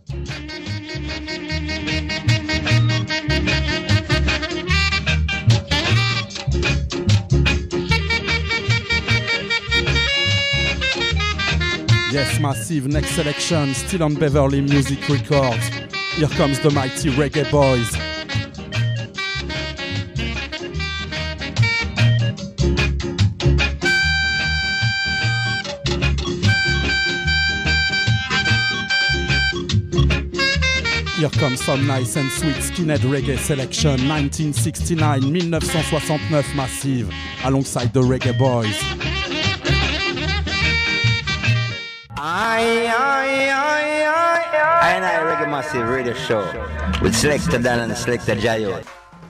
Yes, massive. Next selection, still on Beverly Music Records. Here comes the mighty Reggae Boys. Here comes some nice and sweet skinhead reggae selection, 1969-1969 massive, alongside the Reggae Boys. I Reggae Massive Radio Show with Selector Dan and Selector Jayo.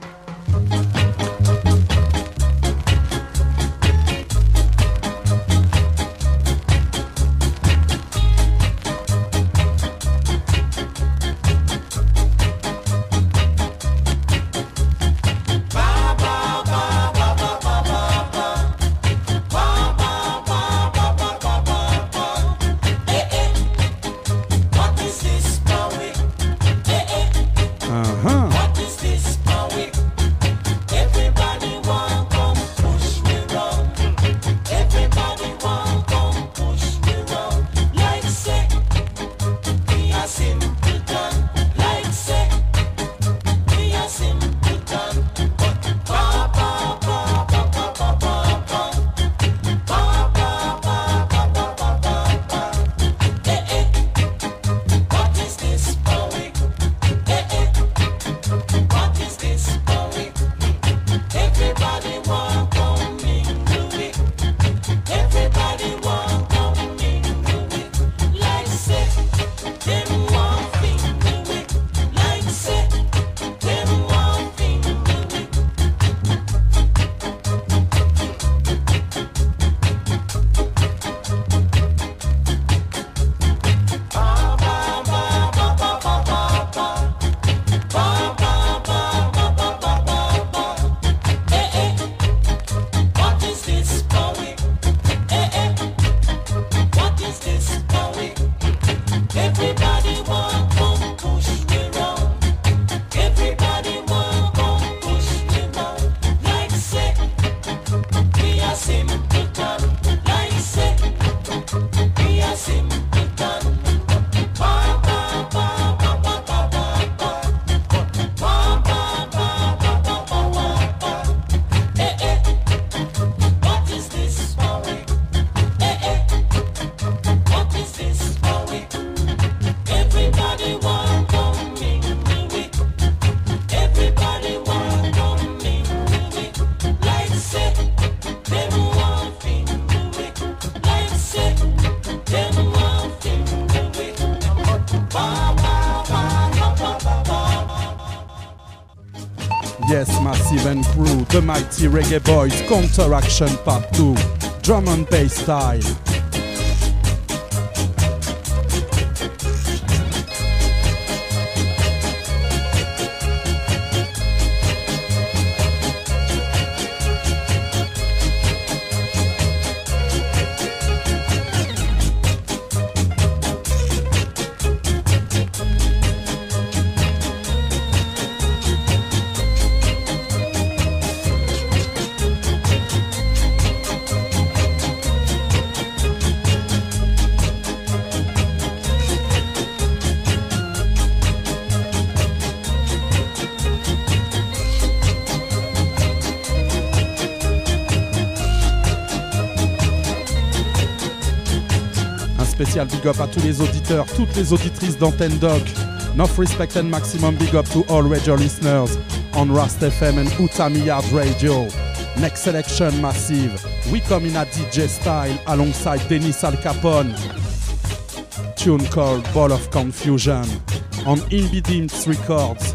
Yes, Massive and Crew, the mighty Reggae Boys, Counteraction Part 2, drum and bass style. Spécial big up à tous les auditeurs, toutes les auditrices d'Antenne Doc. Enough respect and maximum big up to all radio listeners on Rast FM and Utami Yard Radio. Next selection, Massive. We come in a DJ style alongside Dennis Al Capone. Tune called Ball of Confusion on Inbidimts Records.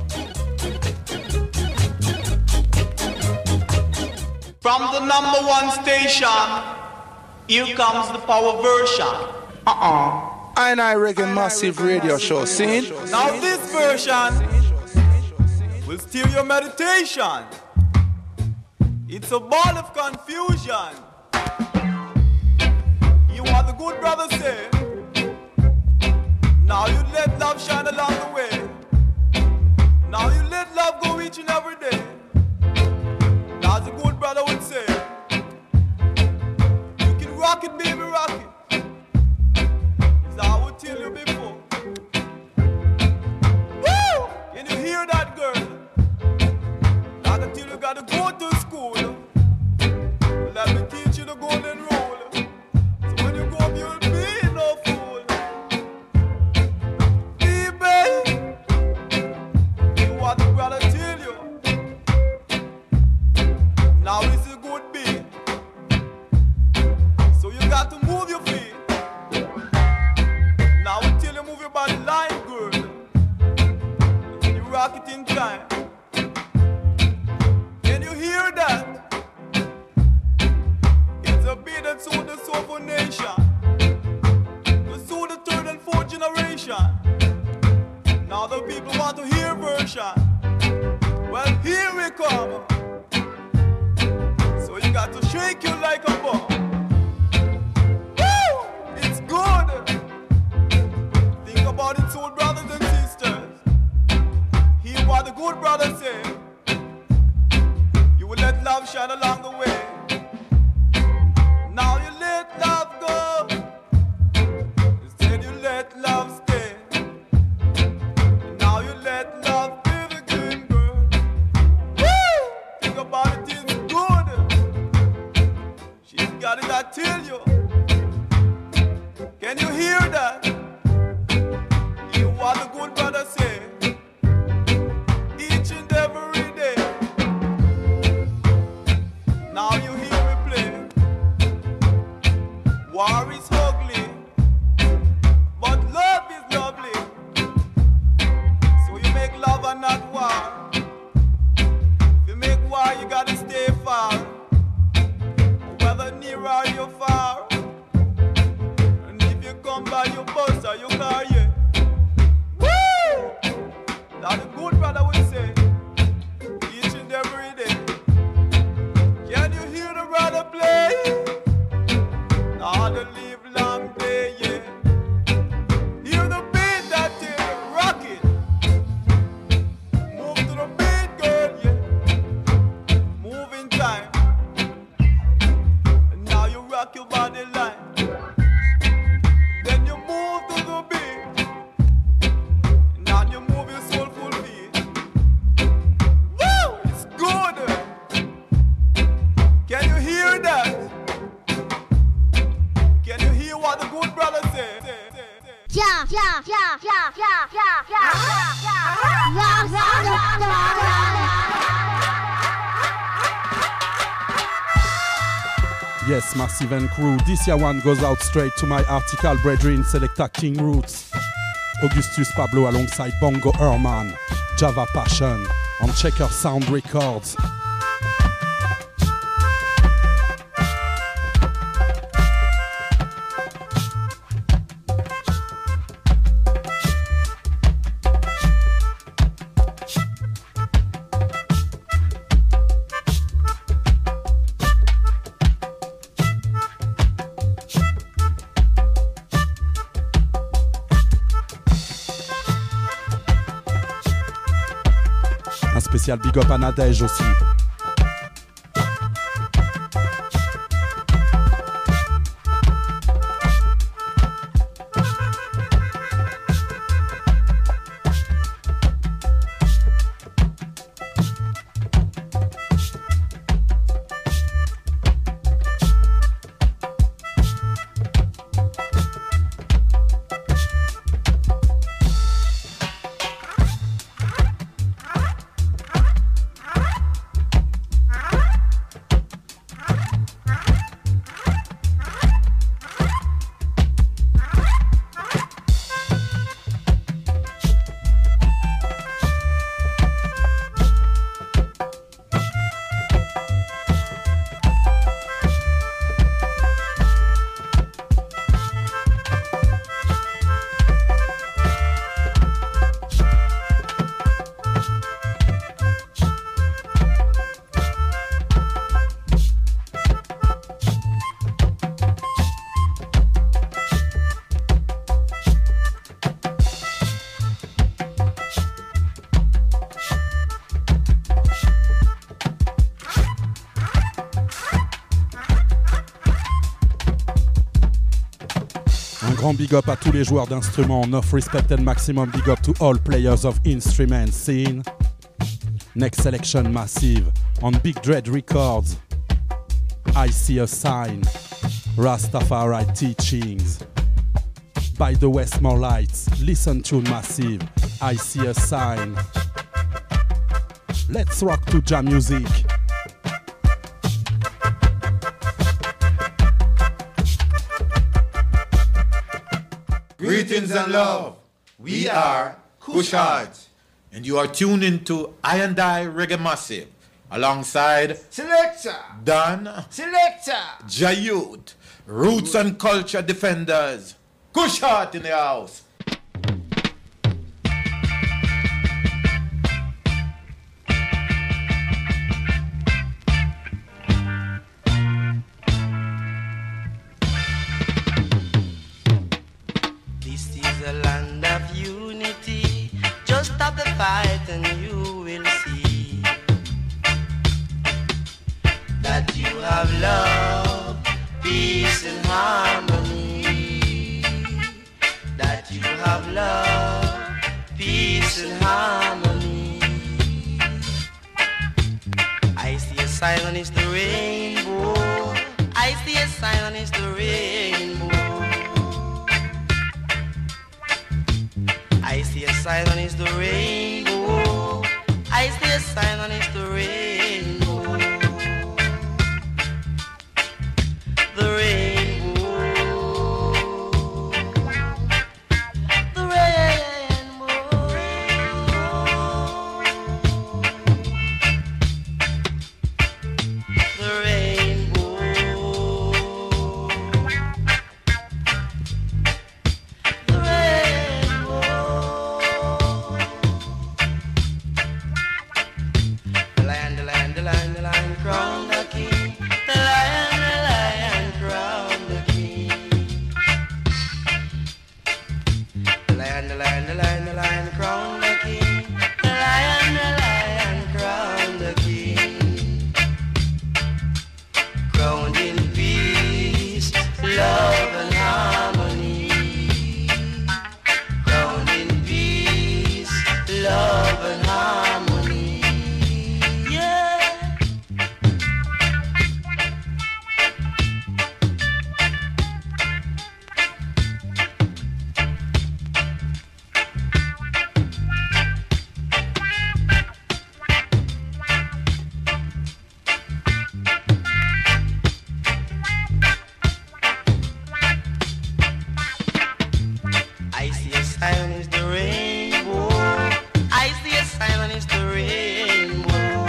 From the #1 station, here comes the power version. I Reggae Massive Radio Show, see? Now this version will steer your meditation. It's a ball of confusion. You what the good brother say? Now you let love shine along the way. Now you let love go each and every day. As a good brother would say, you can rock it, baby, rock it. As I would tell you before. Woo! Can you hear that, girl? I can tell you gotta go to school. Let me teach you the golden rule. So when you go up, you'll be no fool. Baby, what the brother tell you? Now this is a good beat. So you got to move your feet. Now we tell you move your body line, girl. And you rock it in time. Can you hear that? It's a beat that sold the soul for nation. To soul the third and fourth generation. Now the people want to hear version. Well, here we come. So you got to shake you like a bomb. Woo! It's good. Think about it, soul brothers and sisters. Hear what the good brother say. You will let love shine along the way. Now you let love go. Instead you let love stay. Now you let love be the good girl. Woo! Think about it, it's good. She's got it, I tell you. Can you hear that? Hear what the good brother say. Each and every day. Now you hear me play. War is ugly, but love is lovely. So you make love and not war. If you make war, you gotta stay far. Whether near or you far. And if you come by your bus or your car, yeah. Woo! Now the good brother will say, each and every day. Can you hear the brother play? Now the live long day, yeah. Hear the beat that you rock it. Move to the beat, girl, yeah. Move in time. And now you rock your body line. Then you move to the beat. And now you move your soulful beat. Woo! It's good. Can you hear that? Can you hear what the good brother say? Yeah. Yes, Massive and crew. This year one goes out straight to my article brethren Selecta King Roots, Augustus Pablo alongside Bongo Herman, Java Passion on Checker Sound Records. Spécial big up à Nadège aussi. Grand big up à tous les joueurs d'instruments. Enough respect and maximum big up to all players of instruments scene. Next selection massive on Big Dread Records. I See a Sign. Rastafari Teachings. By the Westmore Lights. Listen to massive. I See a Sign. Let's rock to jam music. Greetings and love. We are Kush Heart, and you are tuned into I and I Reggae Massive alongside Selector, Dan, Selector, Jayut, Roots and Culture Defenders. Kush Heart in the house. Stop the fight and you will see that you have love, peace and harmony. That you have love, peace and harmony. I see a sign is the rainbow. I see a sign is the rainbow. I see a sign on is the rainbow. I see a sign on is the rainbow. The rainbow. The rainbow. The rainbow. The rainbow. The lion crowned the king. The lion crowned the king. The lion crowned the king. The lion crowned the king. Crowned in peace, love and harmony. Crowned in peace, love and harmony. I see a sign is the rainbow. I see a sign is the rainbow.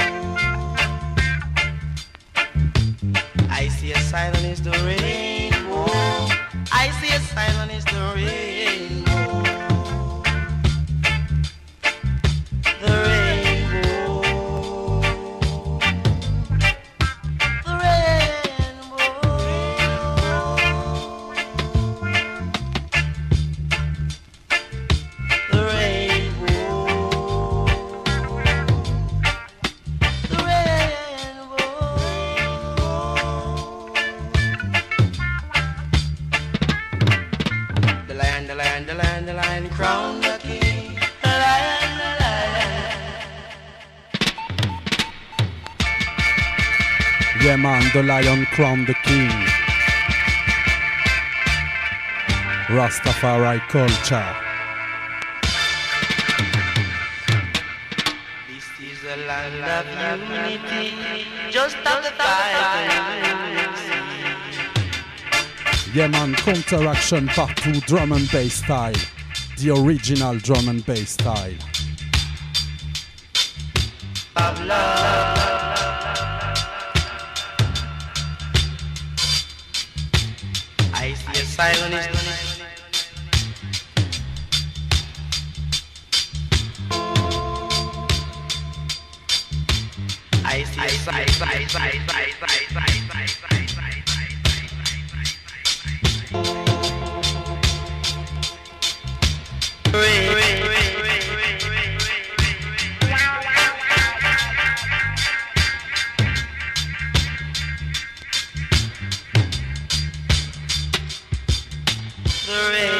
I see a sign is the rainbow. I see a sign is the rainbow. The rainbow. The rainbow. The rainbow. The rainbow. The lion crowned the king. The lion. Yeah man, the lion crowned the king. Rastafari culture. This is a land of unity. Just stop the fight and you will see. Yeah man, Counteraction Part 2 drum and bass style. The original drum and bass style. Of love. I see a silence. I see a the rain.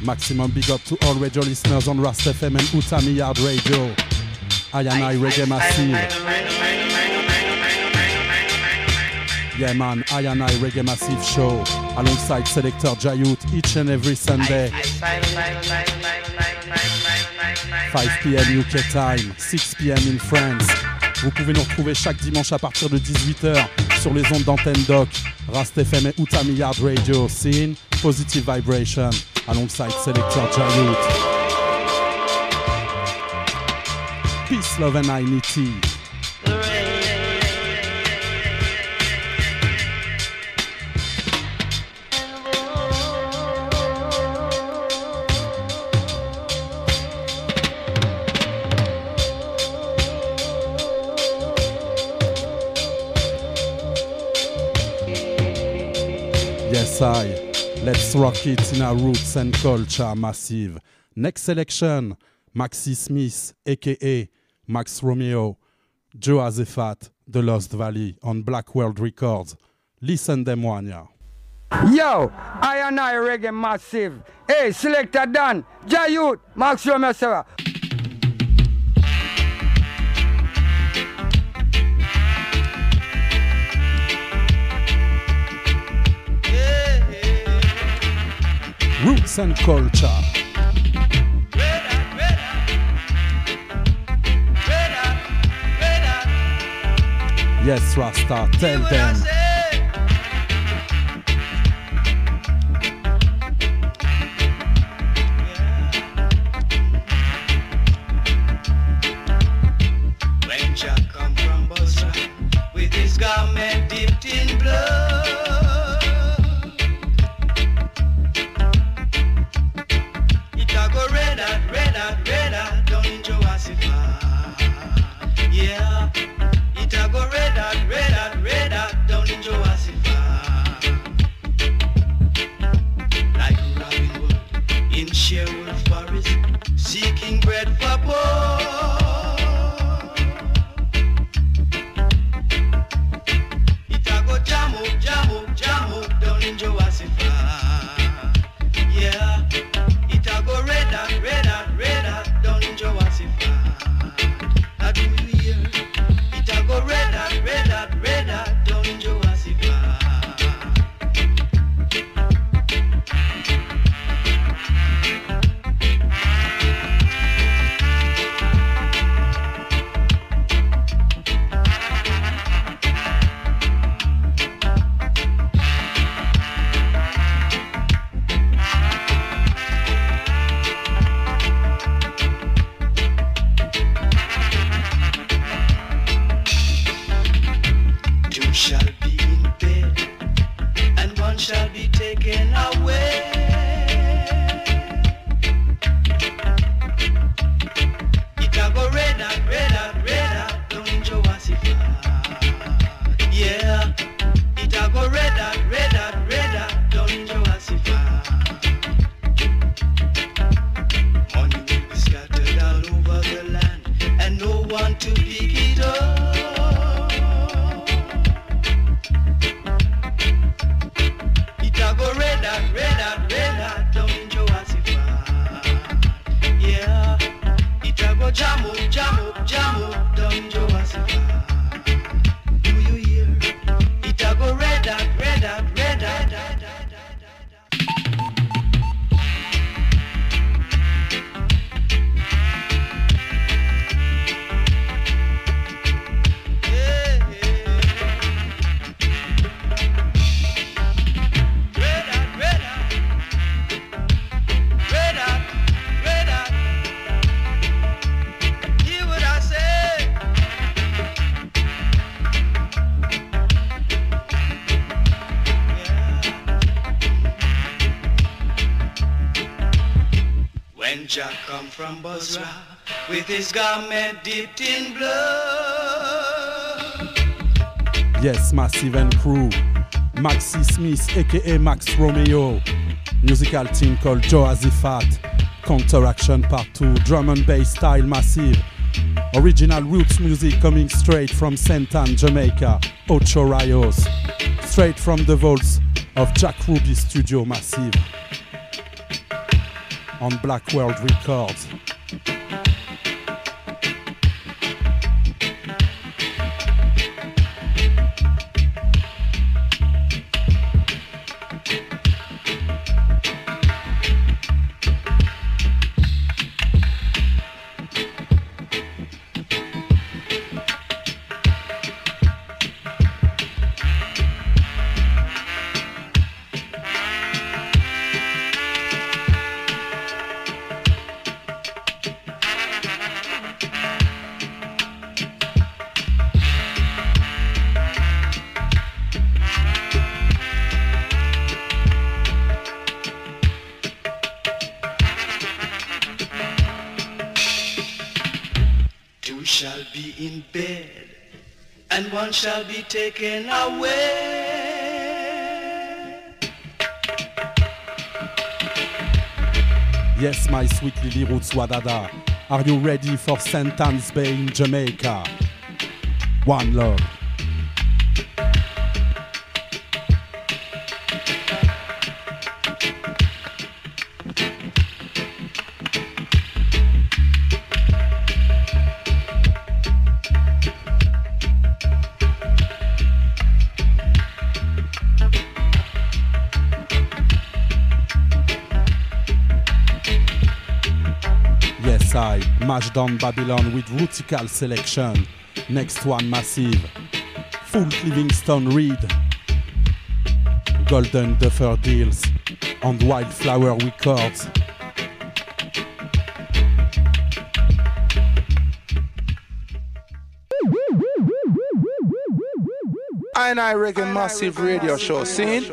Maximum big up to all radio listeners on Rast FM and Utami Yard Radio. I Reggae Massive. Yeah man, I Reggae Massive show alongside Selector Jayut each and every Sunday. 5 p.m. UK time, 6 p.m. in France. Vous pouvez nous retrouver chaque dimanche à partir de 18h sur les ondes d'Antenne Doc, Rast FM et Utami Yard Radio. Scene, Positive Vibration alongside Selector Jayut. Peace, love and unity. Yes, let's rock it in our roots and culture massive. Next selection, Maxi Smith, a.k.a. Max Romeo, Joe Azefat, The Lost Valley on Black World Records. Listen them one, yeah. Yo, I Reggae Massive. Hey, Selector Dan, Jayut, Max Romeo, Sarah. Roots and culture. Yes, Rasta, tell them. When Jah come from Basra with his garment dipped in blood, it a go red hot down in Jehoshaphat. Yeah, it a go red hot down in Jehoshaphat. Like Robin Hood in Sherwood Forest, seeking bread for poor. It a go jam up down in Jehoshaphat. Yeah, it a go red hot down in Jehoshaphat. How do you hear? It a go red hot down in Jehoshaphat. Two shall be in bed, and one shall be taken away. It a go red hot down in Jehoshaphat. Yeah, it a go red hot down in Jehoshaphat. Money will be scattered all over the land, and no one to pick it up. It a go red hot down in Jehoshaphat. Yeah, it a go jam up down in Jehoshaphat. Do you hear? It a go red hot. Red hot. Hear what I say? When Jah come from Basra with his garment dipped in blood. Yes, Massive and crew. Maxi Smith, a.k.a. Max Romeo. Musical team called Joe Azefat. Counteraction Part 2. Drum and bass style Massive. Original roots music coming straight from St. Anne, Jamaica. Ocho Rios. Straight from the vaults of Jack Ruby Studio Massive. on Black World Records. Shall be in bed, and one shall be taken away. Yes, my sweet Lily Roots Wadada, are you ready for St. Anne's Bay in Jamaica? One love. Mash Down Babylon with Rutical selection. Next one, Massive. Full Livingston Reed. Golden Duffer Deals on Wildflower Records. I Reggae Massive Radio Show. Seen?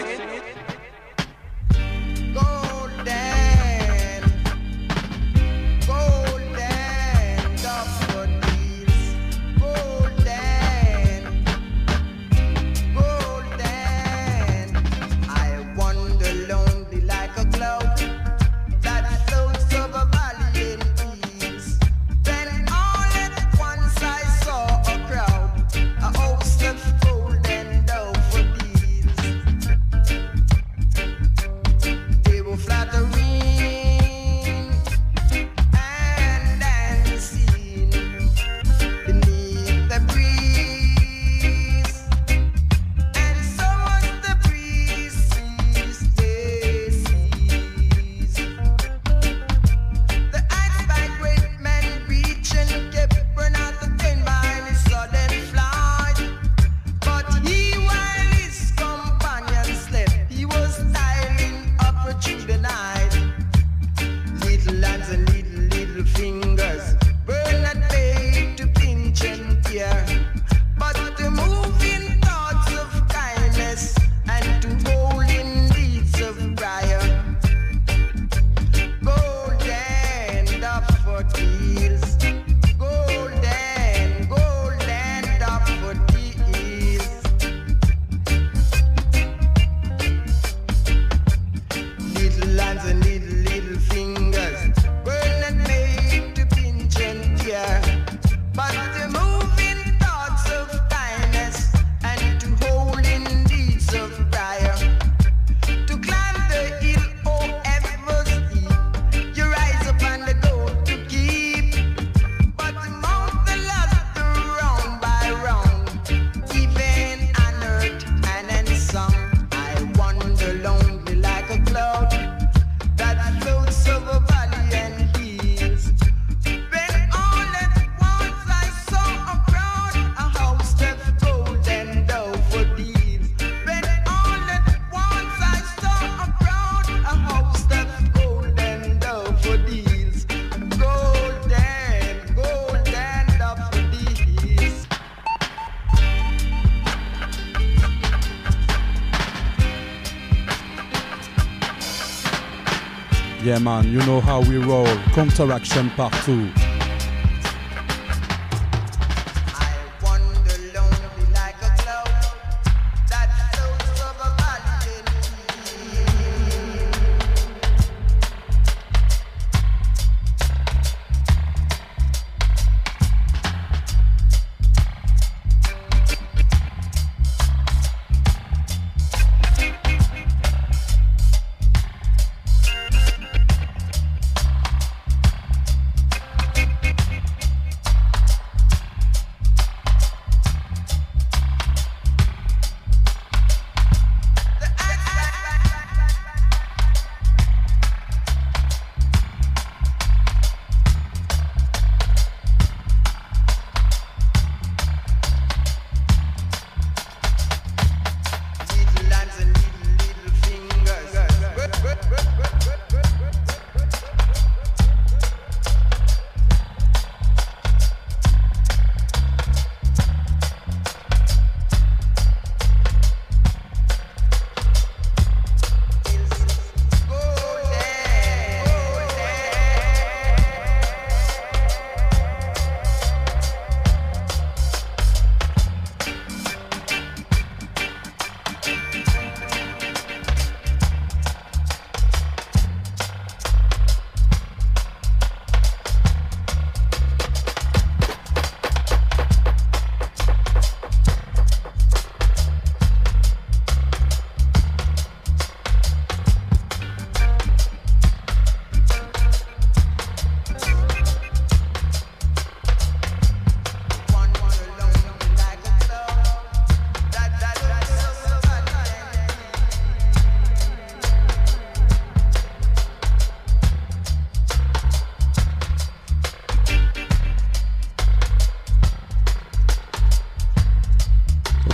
Yeah man, you know how we roll. Counteraction Part 2.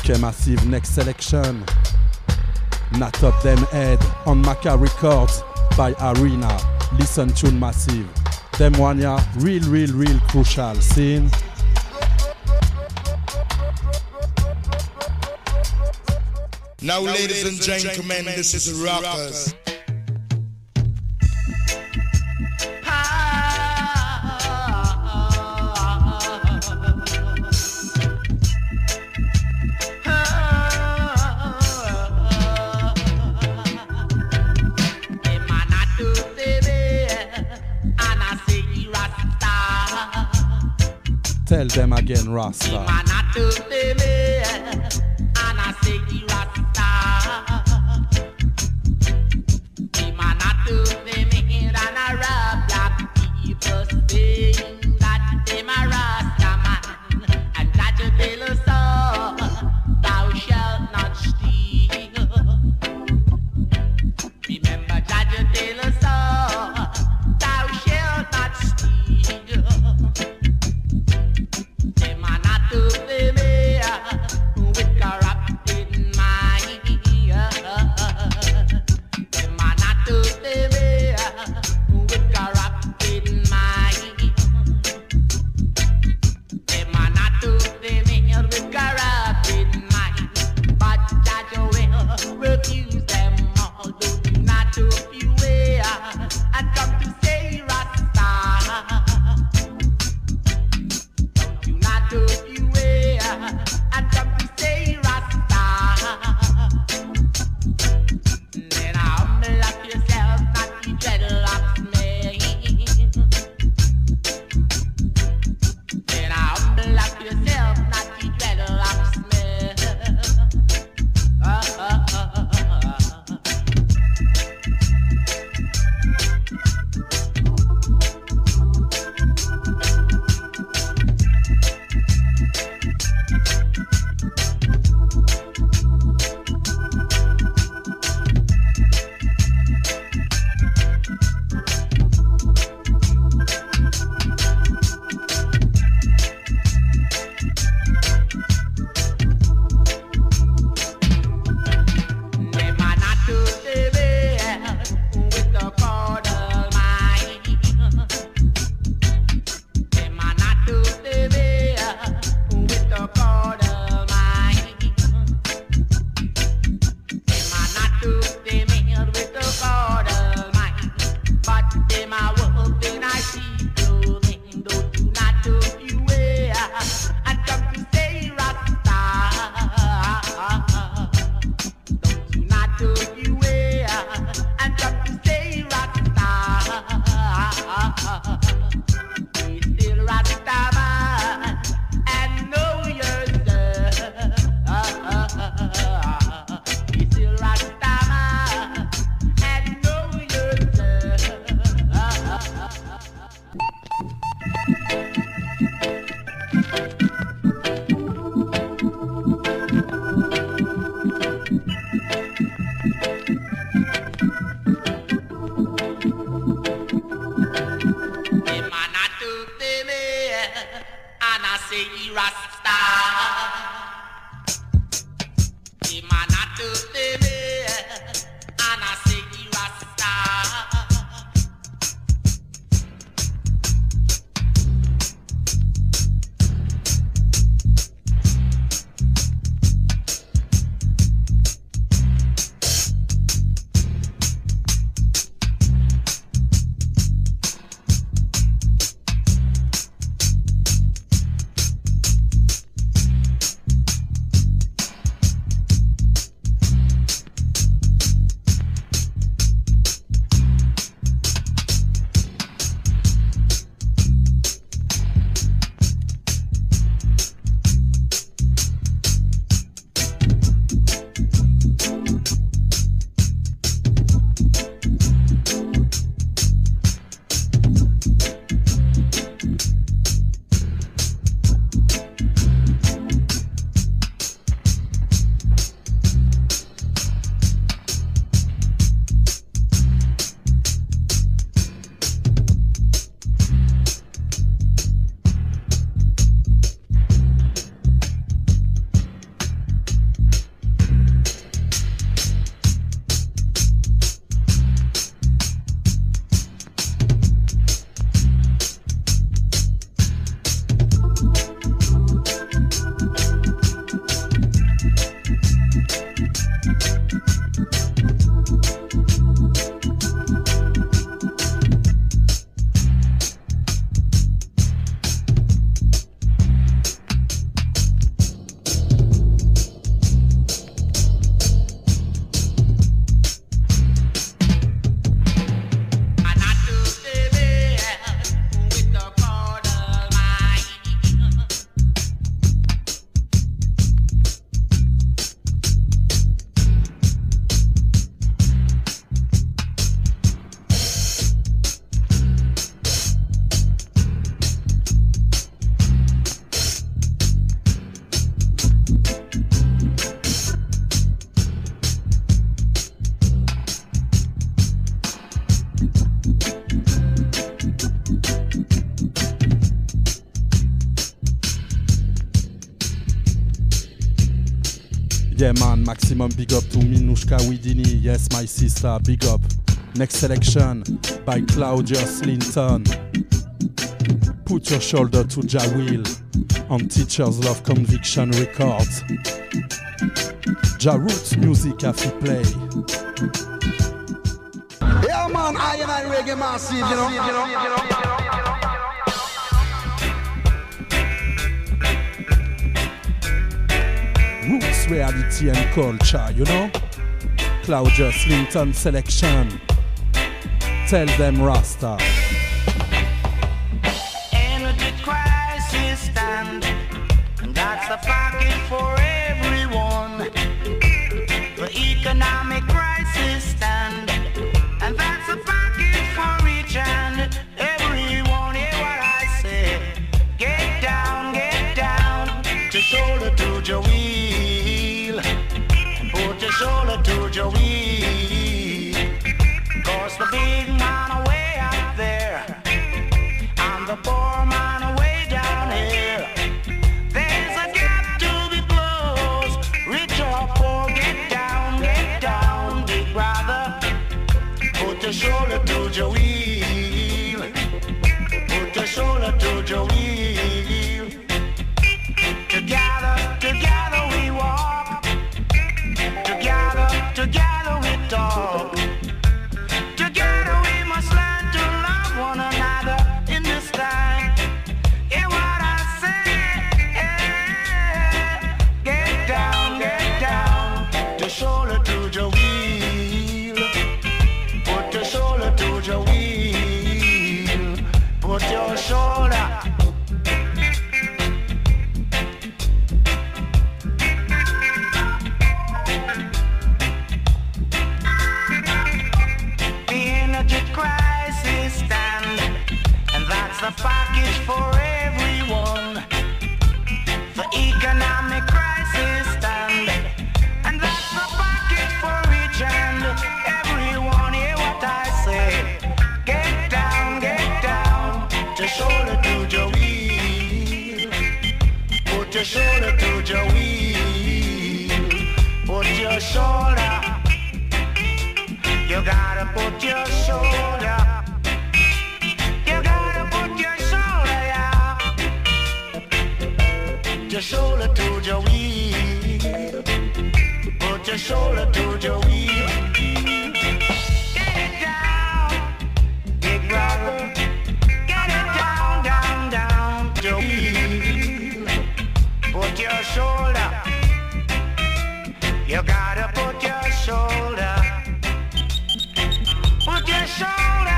Okay, Massive, next selection. Not Up Them Head on Maca Records by Arena. Listen tune Massive. Them one ya real crucial. Scene. Now, ladies and gentlemen, this is Rockers. Tell them again, Rasta. Yeah man, maximum big up to Minushka Widini. Yes my sister, big up. Next selection by Claudius Linton. Put your shoulder to Jawil on Teachers Love Conviction Records. Ja Roots music have to play. Yeah man, I Reggae Massive, you know. Roots, reality and culture, you know. Claudius Linton selection. Tell them Rasta. Energy crisis stand, and that's a pocket for everyone. The economic crisis stand, and that's a pocket for each and everyone. Hear what I say? Get down to shoulder to your wheel, and put your shoulder to your wheel. Cause the big man away up there, and the poor man away down here. There's a gap to be closed, rich or poor, get down, big brother. Put your shoulder to your wheel, put your shoulder to your wheel. Together we walk, together we talk. Together we must learn to love one another in this time. Hear what I say? Get down to shoulder to your wheel. Put your shoulder to your wheel. Put your shoulder. Crisis stand, and that's a package for everyone. The economic crisis stand, and that's a package for each and everyone. Hear what I say? Get down to shoulder to your wheel. Put your shoulder to your wheel. Put your shoulder. You gotta put your shoulder. You gotta put your shoulder, yeah. Put your shoulder to your wheel. Put your shoulder to your wheel. Get it down, big brother. Get it down to your wheel. Put your shoulder. You gotta put your shoulder. Put your shoulder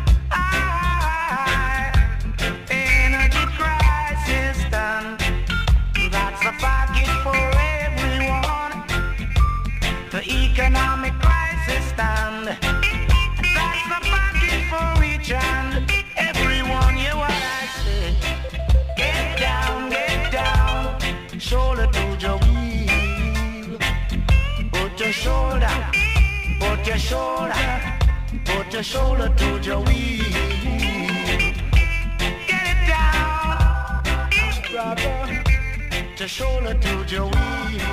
high. Energy crisis done. That's a pocket for everyone. The economic crisis stand. That's the pocket for each and everyone. Hear what I say? Get down, shoulder to your wheel. Put your shoulder. Put your shoulder to your wheel. Get it down, brother. Put your shoulder to your wheel.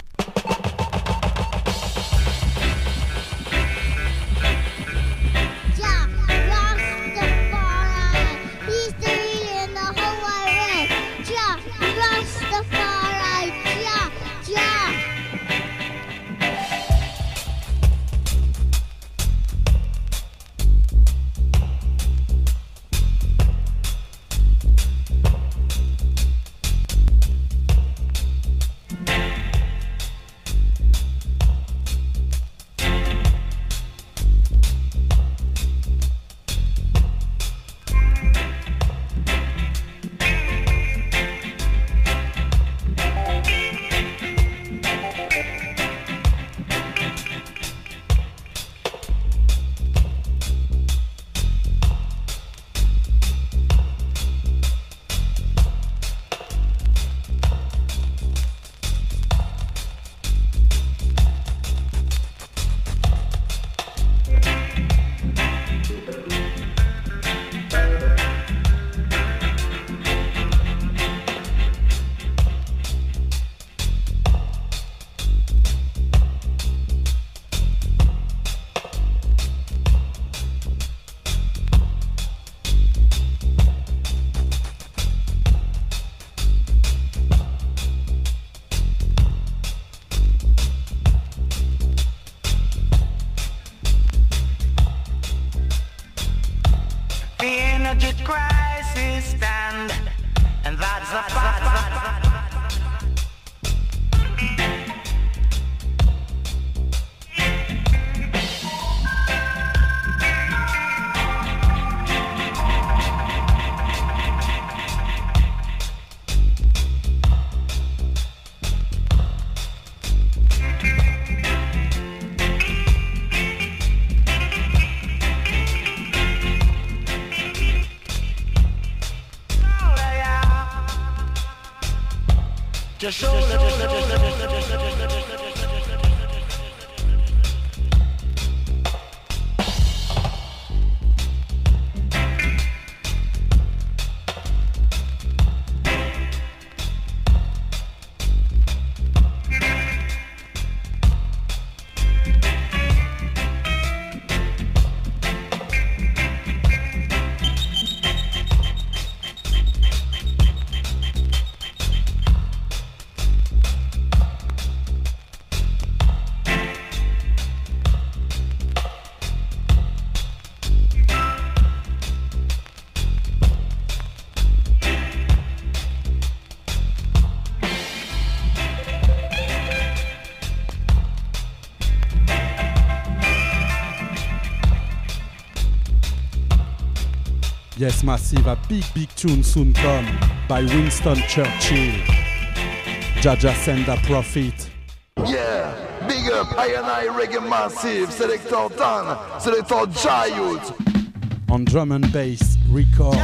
Yes, Massive, a big tune soon come by Winston Churchill. Jaja send a prophet. Yeah, big up I&I Reggae Massive, Selector Tan, Selector Jayut. On drum and bass, record.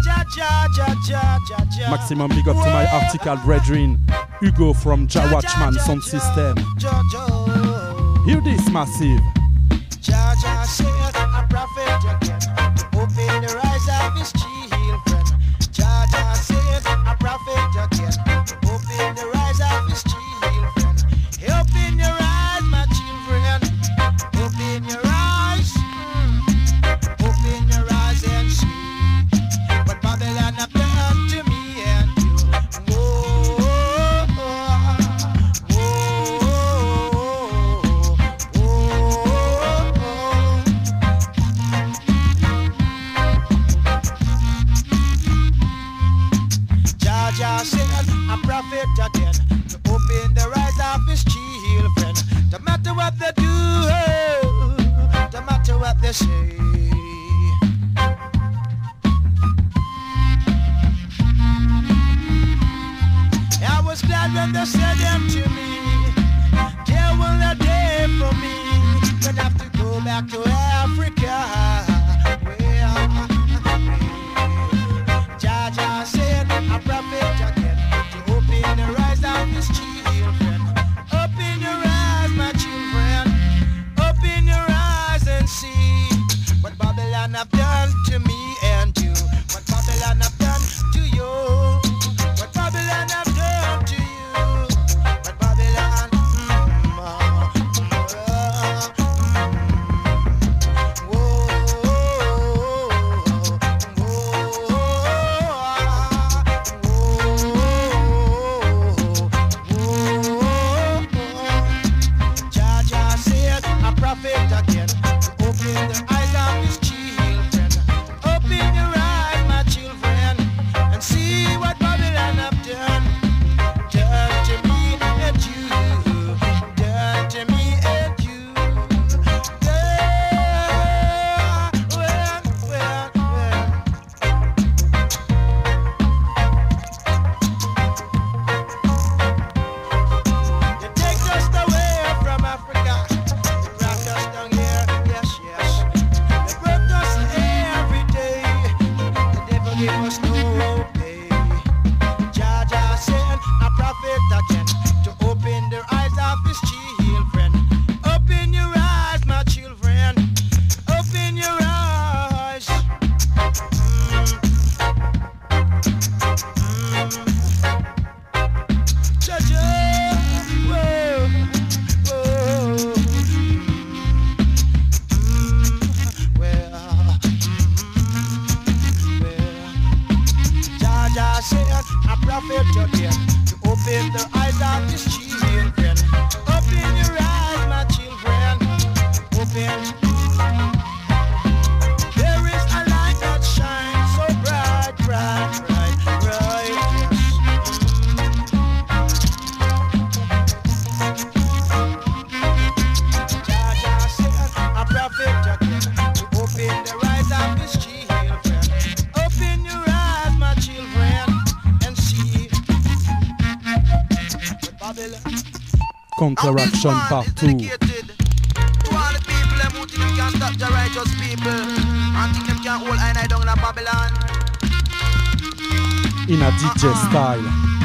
Maximum big up to my article brethren, Hugo from Watchman Sound System. Hear this, Massive. Jaja said a prophet again, open the eyes of his children. Jaja said a prophet again, open the eyes of his children. Open your eyes, my children. Open your eyes. Open your eyes and see what Babylon have done to me and you. Jah said a prophet again to open the eyes of his children. No matter what they do, no matter what they say. I was glad when they said them to me. There will a day for me when I have to go back to Africa. Jah said a prophet again to open the eyes of his children. Open your eyes, my children. Open your eyes and see what Babylon have done to me and you. What Babylon have done to you. What Babylon have done to you. What Babylon. Prophet again to open the eyes of his children. Open your eyes, my children, and see what Babylon have done. Done to me and you. Done to me and you. You take us away from Africa. Down here, yes, yes. They broke us every day. The devil gave us no pay. Jaja said a prophet again to open the eyes of his children. Open your eyes, my children. Open your eyes. Jaja, whoa, whoa. Jaja said a prophet again to open the eyes of his children. Open your eyes, my children. Open. There is a light that shines so bright, bright, bright, bright. Yes. Counteraction Part 2. To all the people who think them can stop the righteous people and think them can hold I down in Babylon. In a DJ style.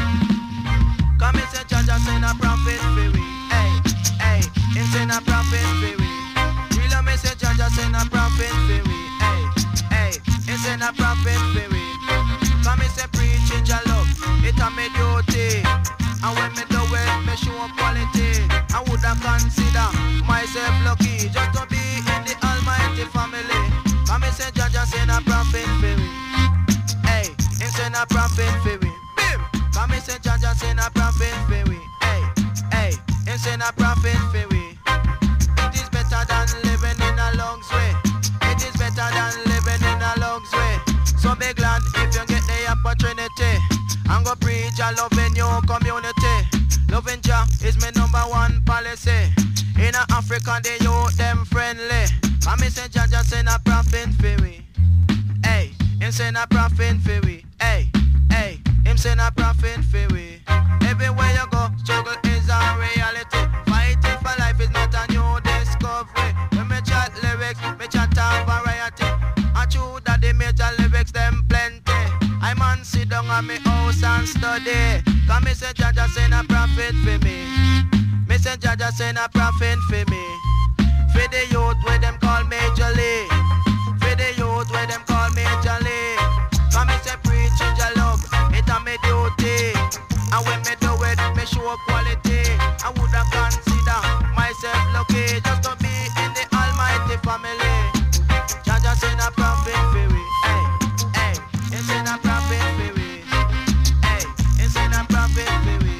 Come and say Jah send a prophet for we. Hey, hey, him send a prophet for we. Real me say Jah send a prophet for we. Hey, hey, him send a prophet for we. Come and say preaching Jah love, it a me duty. And when me do it, me show quality. I woulda consider myself lucky just to be in the Almighty family. Come and say Jah send a prophet for we. Hey, him send a prophet for we. Come and say Jah send a prophet for we. Hey, hey, him send a prophet for we. It is better than living in a lungs way. It is better than living in a lungs way. So be glad if you get the opportunity. And go preach a love in your community. Loving Jah is my #1 policy. In Africa, they youth them friendly. Come and say Jah send a prophet for we. Hey, him send a prophet for we. Hey, hey, him send a prophet for we. Everywhere you go, struggle is a reality. Fighting for life is not a new discovery. When me chat lyrics, me chat a variety. I true that the major lyrics them plenty. I man sit down at me house and study. Come me say Jah send a prophet for me. Me say Jah send a prophet for me. For the youth where them call Major League. For the youth where them call Major League. Come me say preaching Jah love, it a me duty. And when me do it, me show quality. I woulda consider myself lucky just to be in the Almighty family. Jah send a prophet for we. Hey, hey, he send a prophet for we. Hey, he send a prophet for we.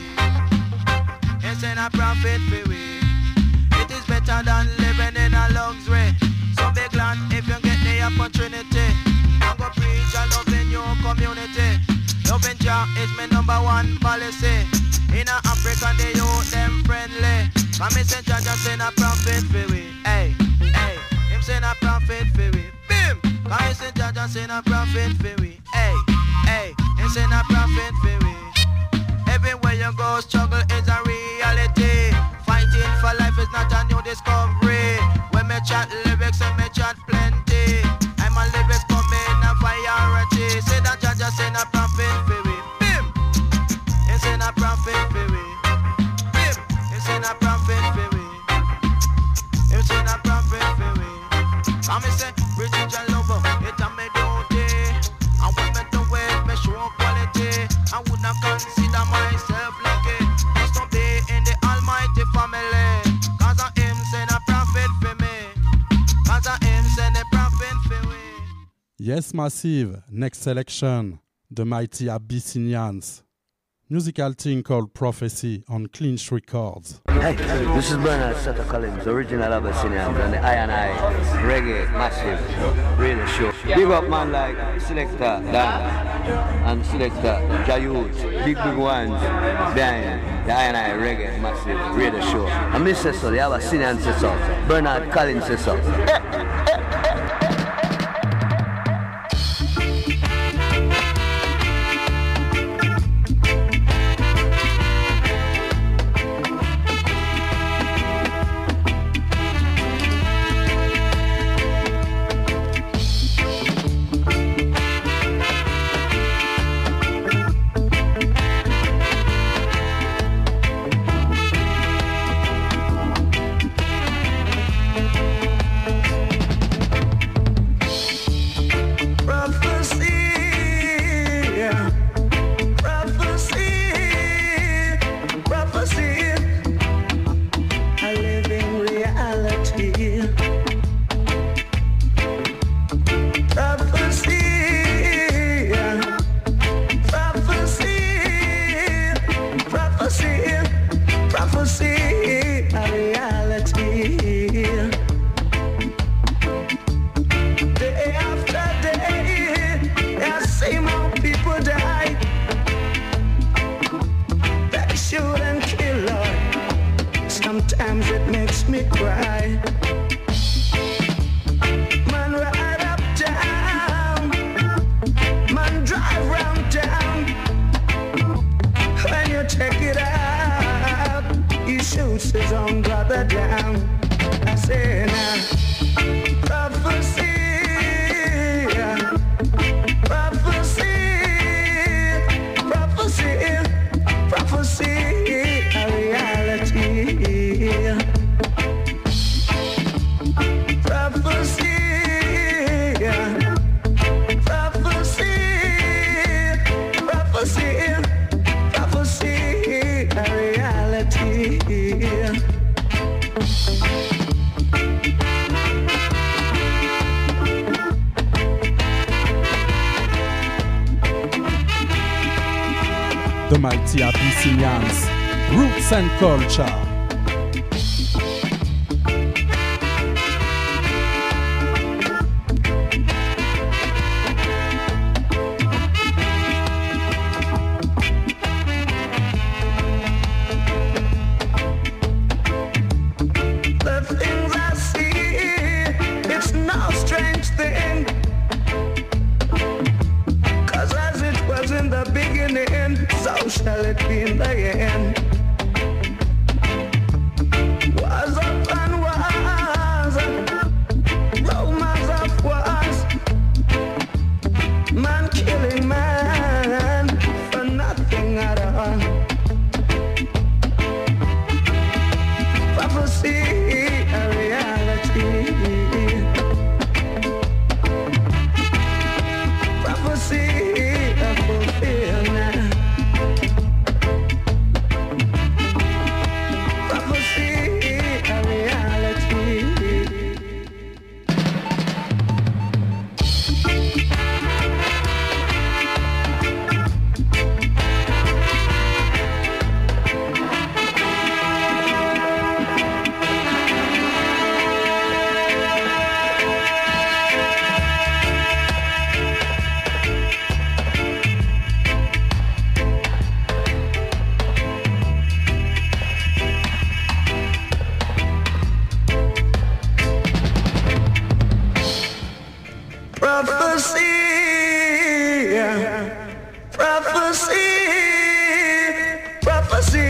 He send a prophet for we. It is better than living in a luxury. So be glad if you get the opportunity. I'm gonna preach a love in your community. Loving Jah is my #1 policy. In Africa, they youth them friendly. Come and say Jah send a prophet for we. Hey, hey, him send a prophet for we. Bim! Come and say Jah send a prophet for we. Hey, hey, him send a prophet for we. Everywhere you go, struggle is a reality. Fighting for life is not a new discovery. When me chat lyrics and me chat plenty. I'm a lyrics coming a priority. Say that Jah send a prophet for we. Bim! He send a prophet for we. Bim! He send a prophet for we. He send a prophet for we. Come and say, preaching Jah lover, it a me duty. And when me do it, me show quality. I would not consider myself lucky just to be in the Almighty family. Cause of him send a prophet for me. Cause of him send a prophet for me. Yes, Massive. Next selection. The Mighty Abyssinians. Musical thing called Prophecy on Clinch Records. Hey, this is Bernard Sutter Collins, original Abyssinians, and the I Reggae Massive Radio Show. Big up man like Selector Dan and Selector Jayut, big ones behind the I Reggae Massive Radio Show. And me say so, the Abyssinians say so, Bernard Collins say so. Shoots down. I say now, prophecy, prophecy, prophecy, prophecy, a reality. Prophecy, prophecy, prophecy, prophecy, a reality. The mighty Abyssinians, roots and culture. The things I see, it's no strange thing. 'Cause as it was in the beginning, so shall it be in the end. Was upon was, rumors of wars, man killing man for nothing at all. Prophecy, a reality. Prophecy, a fulfillment. Prophecy, a reality. Prophecy, prophecy, prophecy.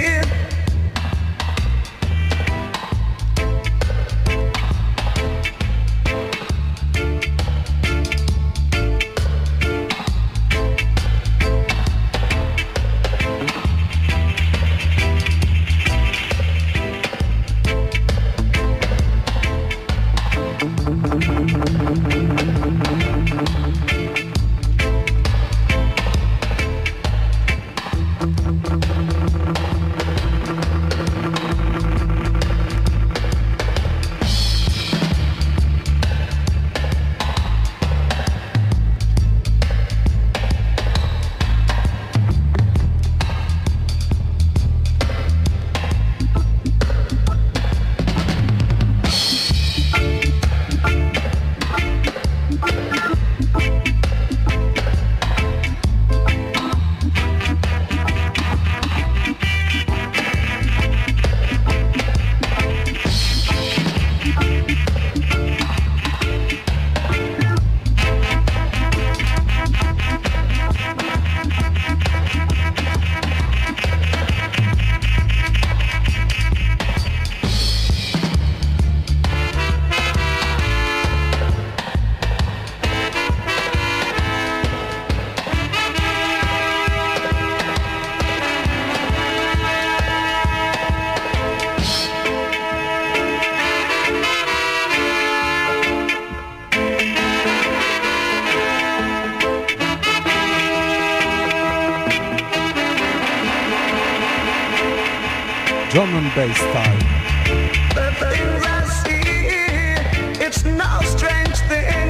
Drum and bass style. The things I see, it's no strange thing.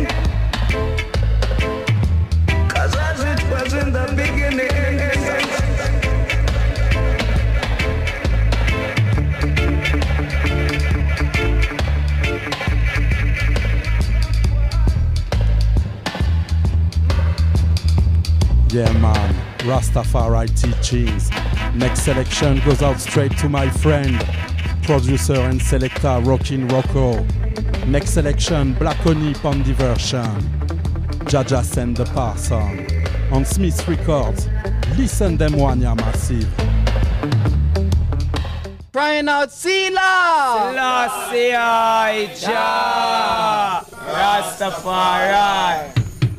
'Cause as it was in the beginning. Yeah man, Rastafari teachings. Next selection goes out straight to my friend, producer and selector Rockin' Rocco. Next selection, Black Onip on Diversion. Jaja send the parson. On Smith Records, listen them one ya massive. Crying out, Sila! Selassie Jah Rastafari.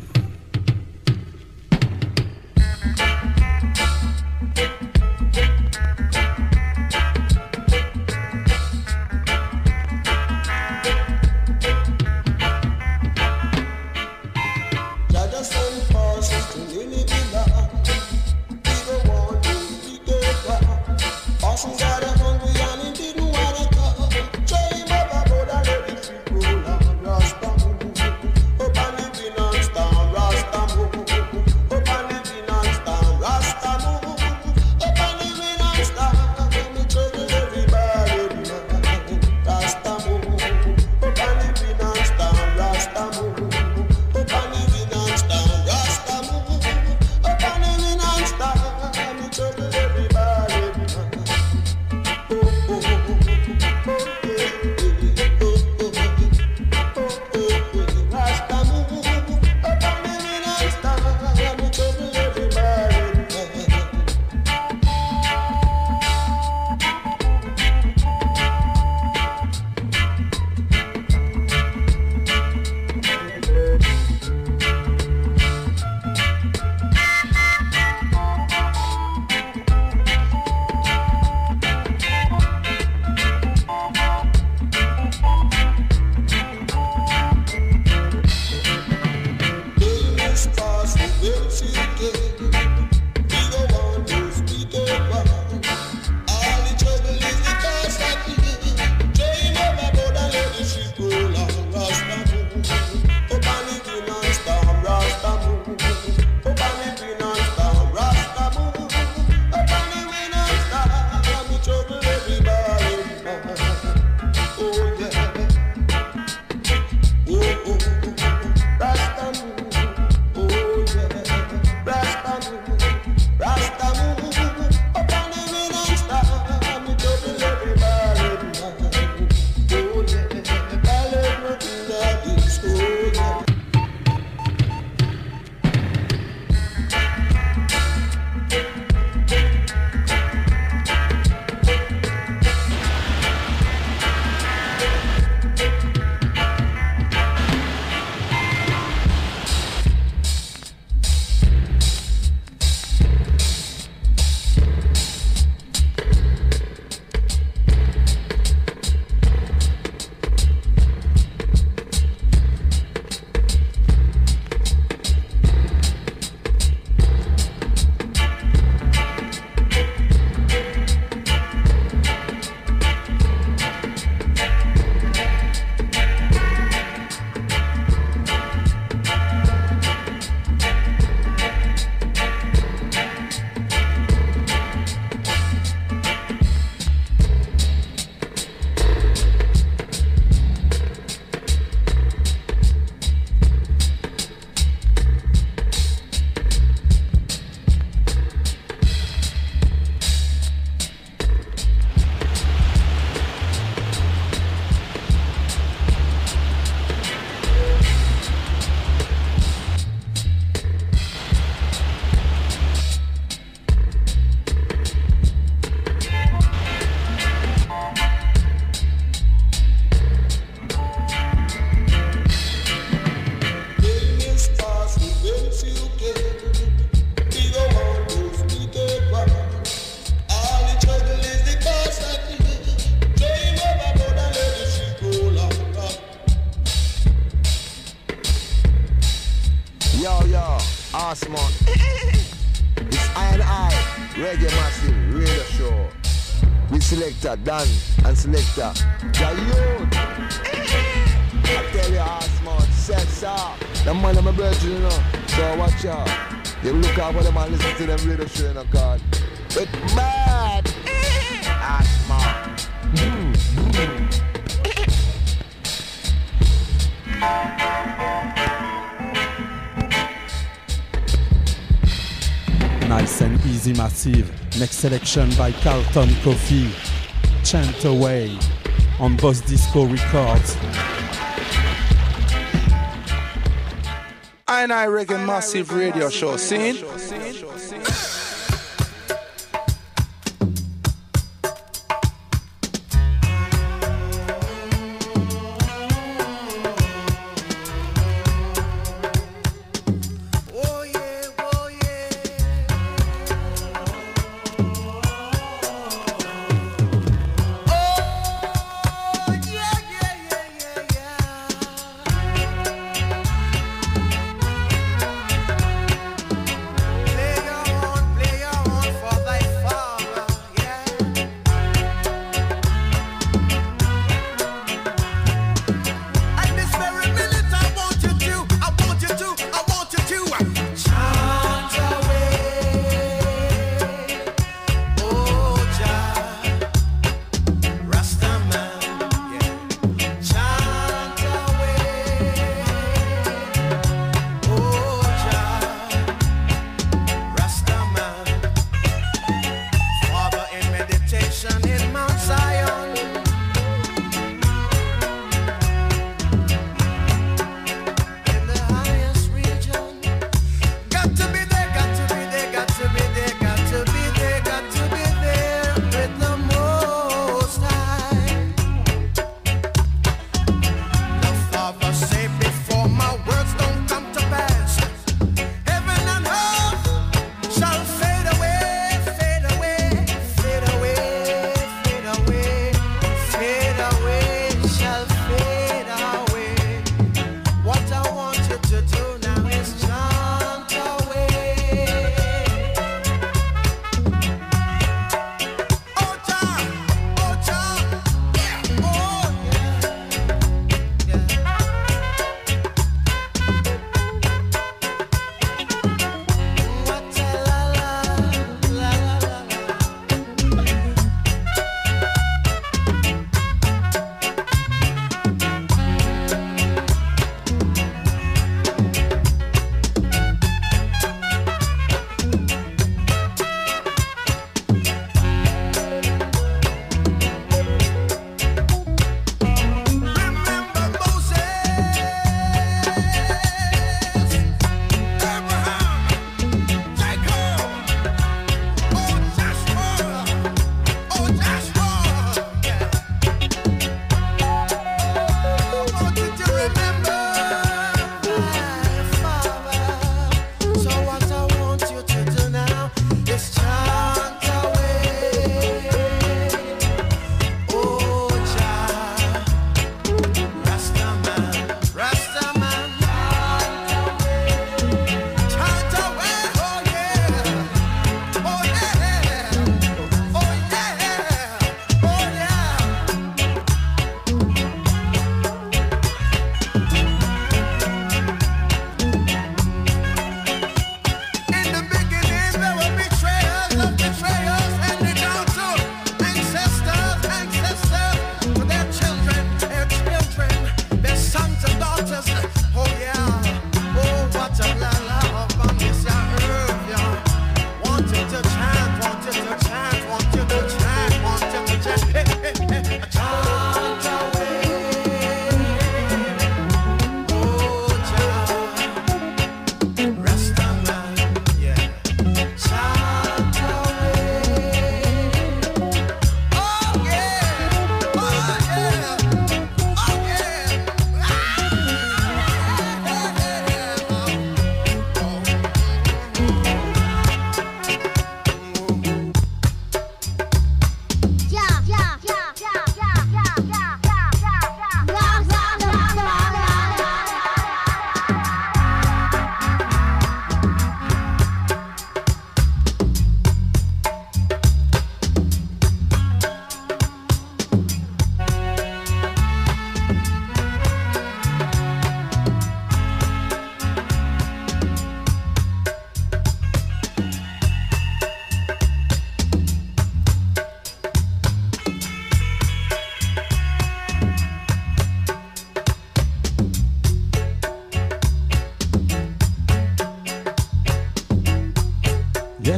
Selector Dan and Selector Jayud. I tell you, Asmon, Sessa, the man of my birthday, you know. So watch out. You look out for them and listen to them radio show in a card. It's bad. Asmon. Nice and easy, massive. Next selection by Carlton Coffee. Chant Away on Boss Disco Records. I Reggae Massive Radio Show. Seen?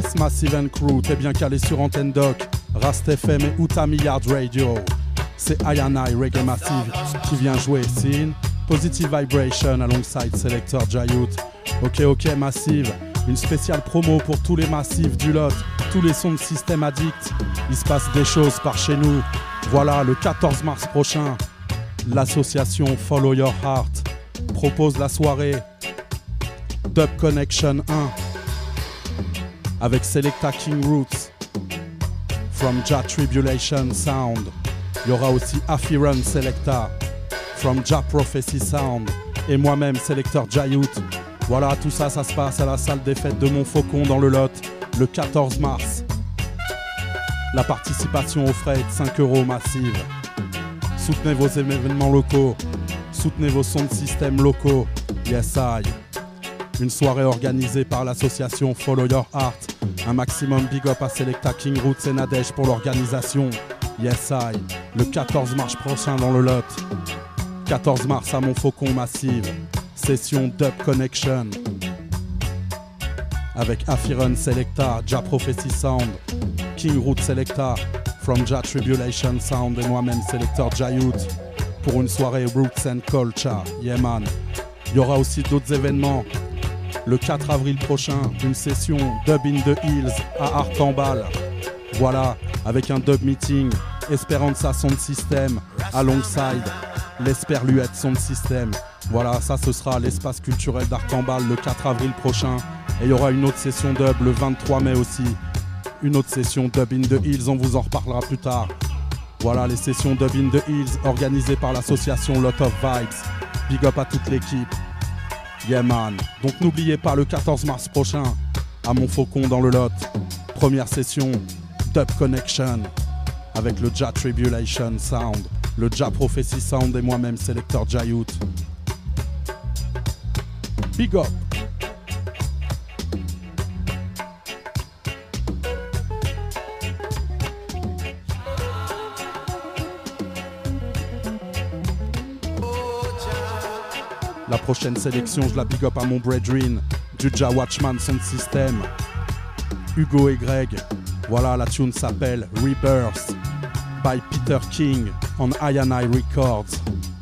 Yes, Massive and Crew, t'es bien calé sur Antenne Doc, Rast FM et Utami Yard Radio. C'est I&I Reggae Massive qui vient jouer Scene, Positive Vibration alongside Selector Jayut. Ok, Massive, une spéciale promo pour tous les massifs du lot, tous les sons de système addict. Il se passe des choses par chez nous. Voilà, le 14 mars prochain, l'association Follow Your Heart propose la soirée Dub Connection 1 avec Selecta King Roots from Ja Tribulation Sound. Il y aura aussi Afiron Selecta from Ja Prophecy Sound et moi-même Selector Jayut. Voilà, tout ça, ça se passe à la salle des fêtes de Montfaucon dans le Lot le 14 mars. La participation aux frais est de 5 € massive. Soutenez vos événements locaux, soutenez vos sons de système locaux. Yes, I. Une soirée organisée par l'association Follow Your Heart. Un maximum big up à Selecta King Roots et Nadej pour l'organisation. Yes, I. Le 14 mars prochain dans le Lot. 14 mars à Montfaucon Massive. Session Dub Connection. Avec Afiron Selecta, Ja Prophecy Sound, King Roots Selecta, from Ja Tribulation Sound et moi-même Selector Jayut. Pour une soirée Roots and Culture. Yeah man. Il y aura aussi d'autres événements. Le 4 avril prochain, une session Dub in the Hills à Arcambal. Voilà, avec un dub meeting, Esperanza Sound System, alongside l'Esperluette Sound System. Voilà, ça ce sera à l'espace culturel d'Arcambal le 4 avril prochain. Et il y aura une autre session dub le 23 mai aussi. Une autre session Dub in the Hills, on vous en reparlera plus tard. Voilà, les sessions Dub in the Hills organisées par l'association Lot of Vibes. Big up à toute l'équipe. Yeah man. Donc n'oubliez pas le 14 mars prochain à Montfaucon dans le Lot. Première session Dub Connection avec le Ja Tribulation Sound, le Ja Prophecy Sound et moi-même Selector Jayut. Big up. La prochaine sélection, je la big up à mon brethren du Ja Watchman Sound System, Hugo et Greg. Voilà, la tune s'appelle Rebirth by Peter King on I&I Records.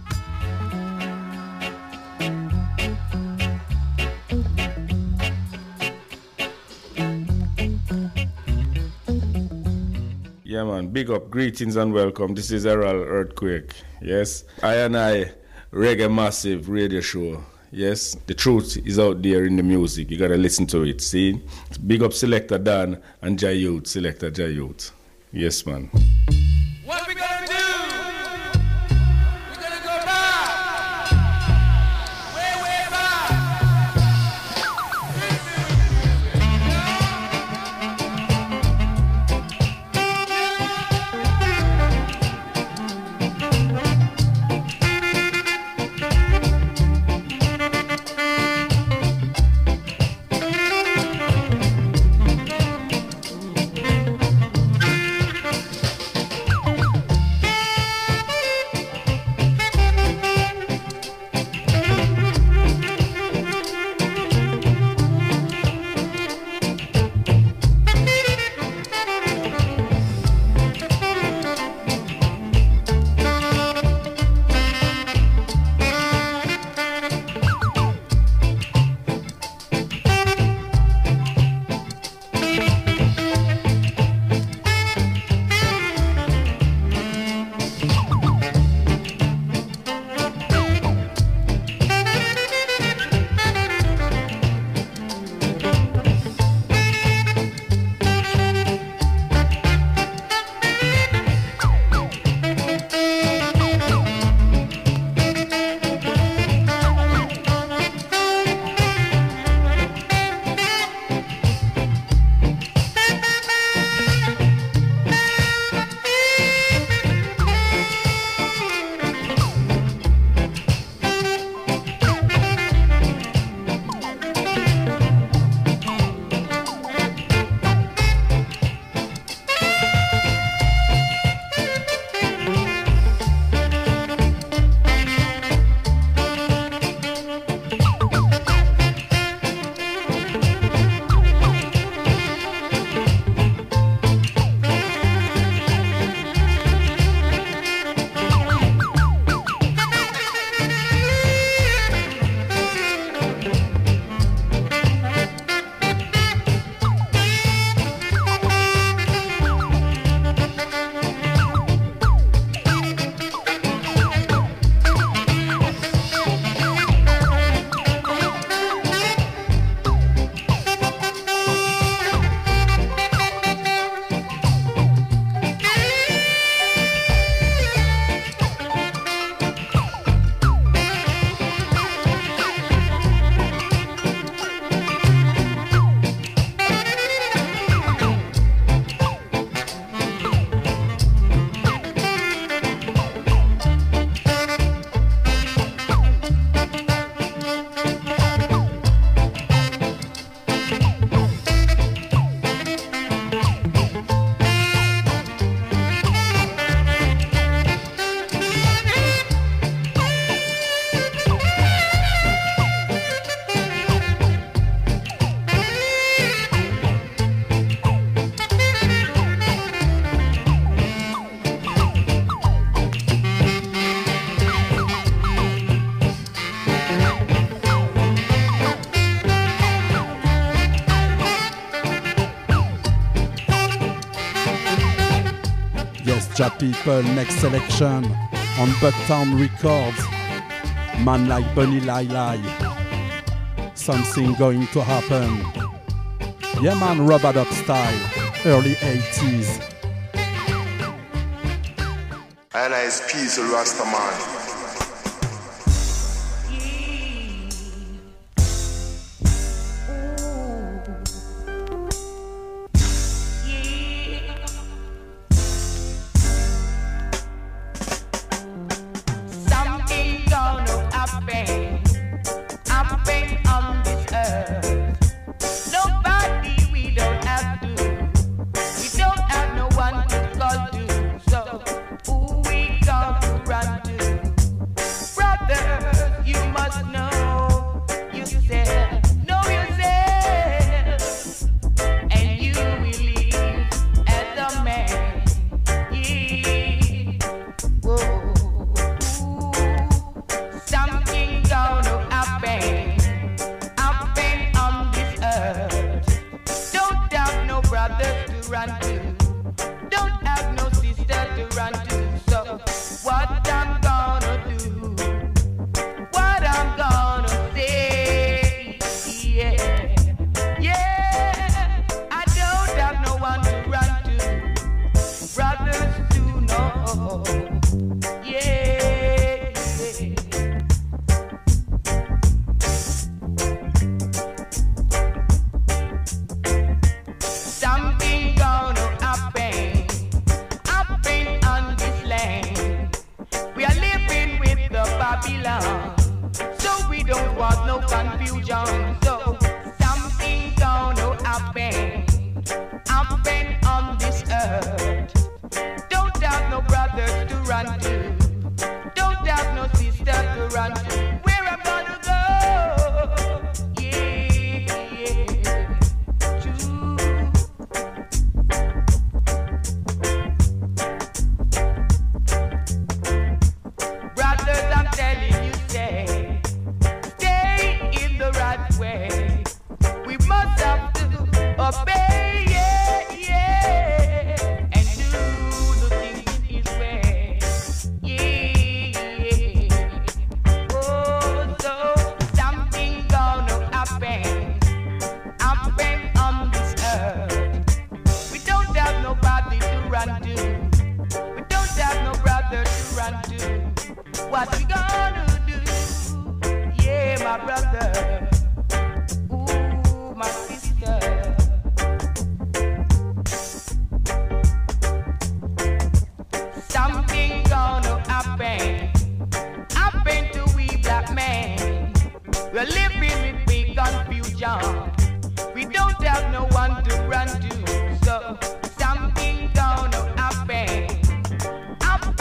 Yeah man, big up, greetings and welcome. This is Errol Earthquake. Yes, I&I Reggae Massive radio show. Yes, the truth is out there in the music. You gotta listen to it. See, big up Selector Dan and Jayut, Selector Jayut. Yes, man. What we gonna do? We're gonna go back. Way Ja People, next selection on Bucktown Records. Man like Bunny Lai Lai. Something going to happen. Yeah man, Rub-a-Dub style, early 80s. And it's Peace Rastaman.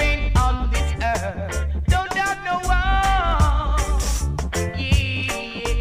Yeah.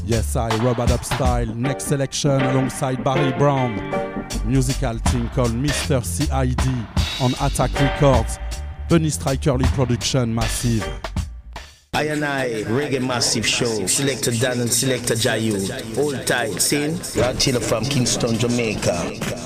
Yes, I, Robert Upstyle. Next selection alongside Barry Brown. Musical team called Mr. CID on Attack Records. Bunny Strikerly production, Massive. I Reggae Massive Show. Selector Dan and Selector Jayu. Hold tight, see? Rod Chiller from Kingston, Jamaica.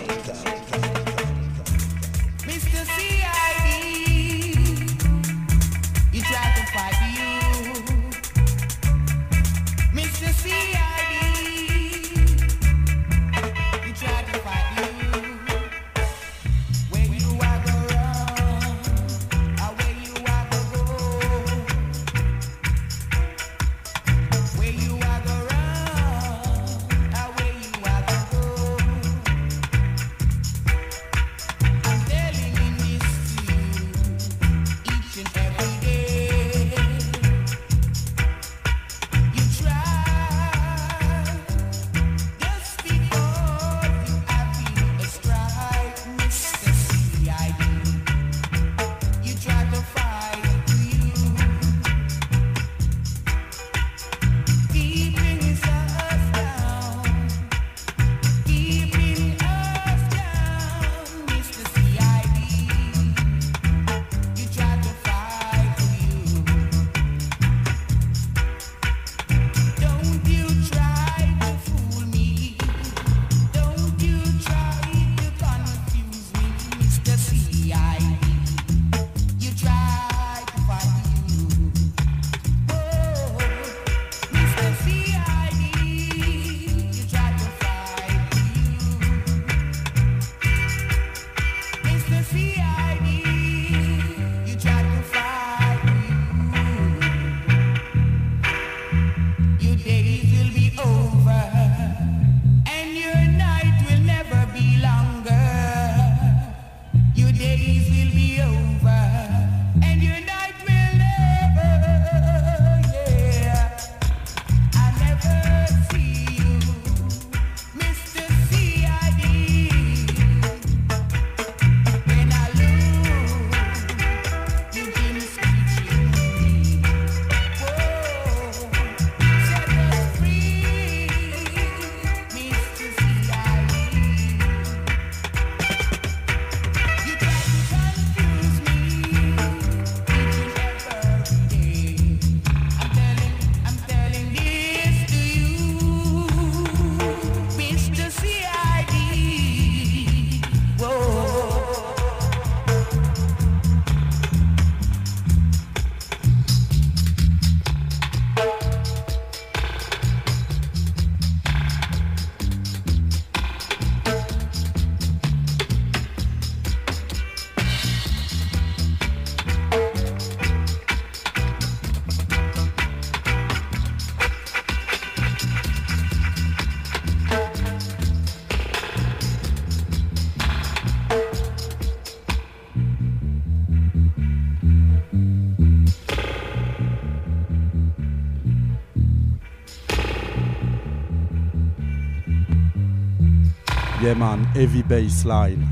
Yeah man, heavy bass line.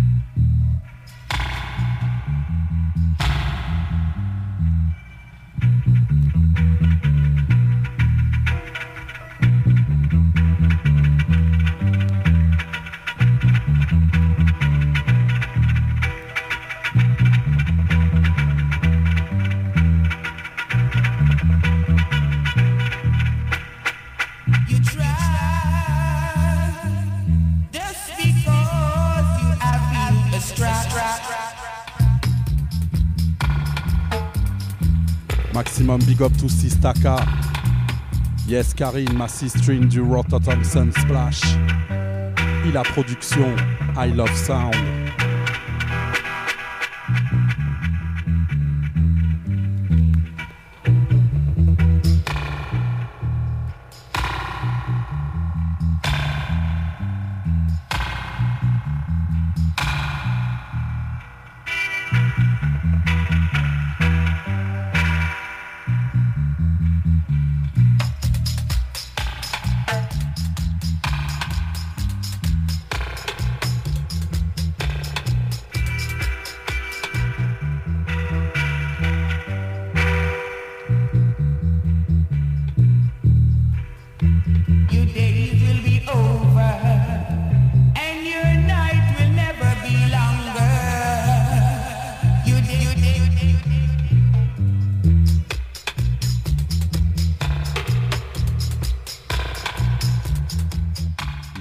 Maximum big up to Sistaka. Yes, Karine, ma sister du Rotterdam Sun Splash. Et la production I Love Sound.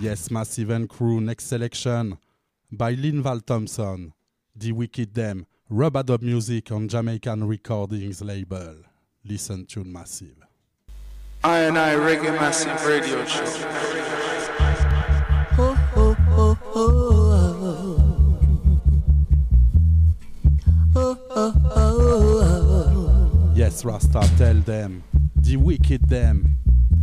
Yes, Massive and Crew, next selection by Linval Thompson, The Wicked Them, Rub-a-Dub Music on Jamaican Recordings label. Listen to Massive. I Reggae Massive Radio Show. Oh, oh, oh, oh. Oh, oh, oh. Yes, Rasta, tell them, The Wicked Them.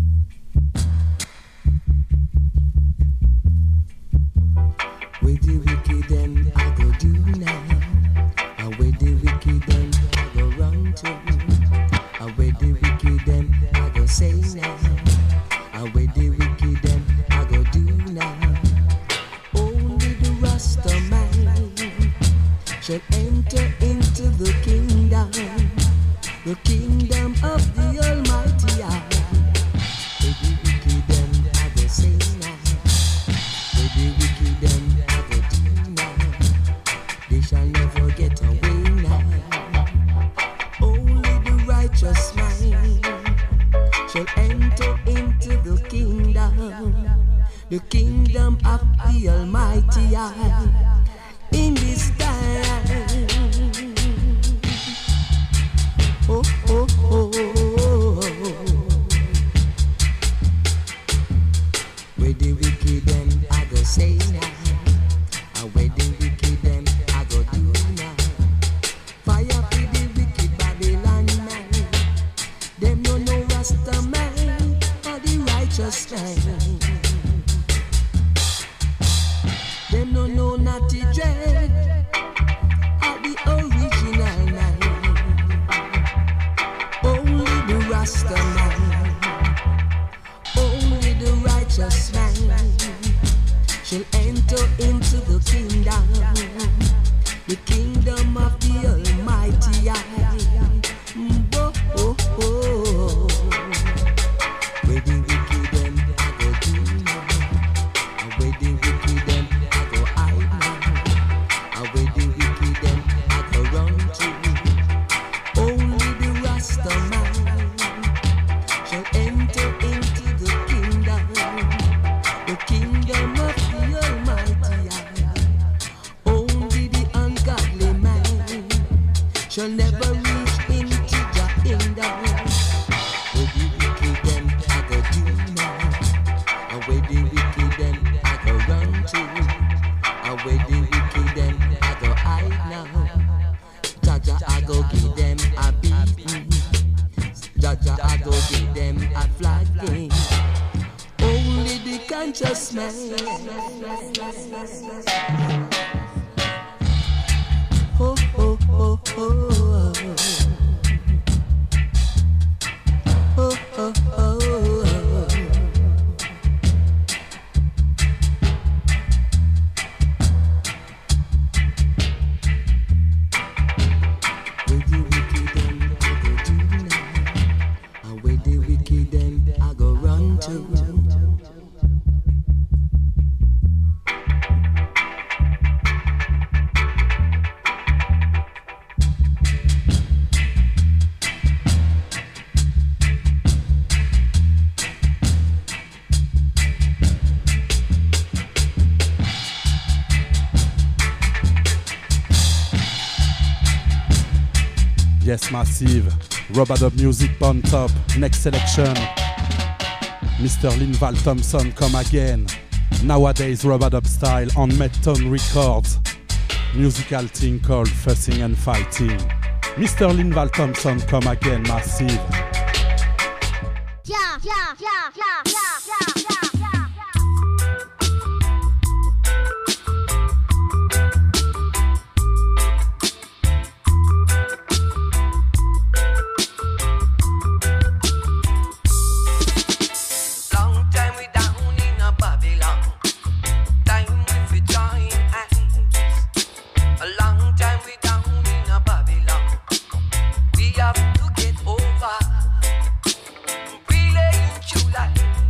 Where the wicked them I go do now? Where the wicked them I go run to? Where the wicked them I go say now? Where the wicked them I go do now? Only the Rasta man shall enter into the kingdom of the Almighty. Where the wicked them I go say now? Where the wicked them shall never get away now. Only the righteous man shall enter into the kingdom of the Almighty in this time. Oh, oh, oh, oh. Where the wicked them I go say now? Where the wicked them I go do now? Fire for the wicked Babylon man. Them no Rasta man or the righteous man. Them no Natty Dread or the original man. Only the Rasta man. Only the righteous man shall enter into the kingdom of the Almighty. Oh, oh, oh. Where the wicked them I go do now? Where the wicked them I go hide now? Where the wicked them I go run to? Only the Rasta man shall enter into the kingdom of the Almighty. Only the ungodly man shall never reach into the kingdom. Where the wicked them I go do now? Where the wicked them I go run to? Where the wicked them I go hide now? Jaja I go give them a beating. Jaja I go give them a flogging. Only the conscious man. Oh, oh, oh, oh. Oh, oh, oh. Where the wicked them I go do now? Where the wicked them I go run to? Yes, Massive. Rub-a-Dub Music on top. Next selection. Mr. Linval Thompson come again. Nowadays Rub-a-Dub style on Medtone Records. Musical thing called Fussing and Fighting. Mr. Linval Thompson come again, Massive. Yeah, yeah, yeah, yeah, yeah, yeah, yeah. We have to get over. We lay in July.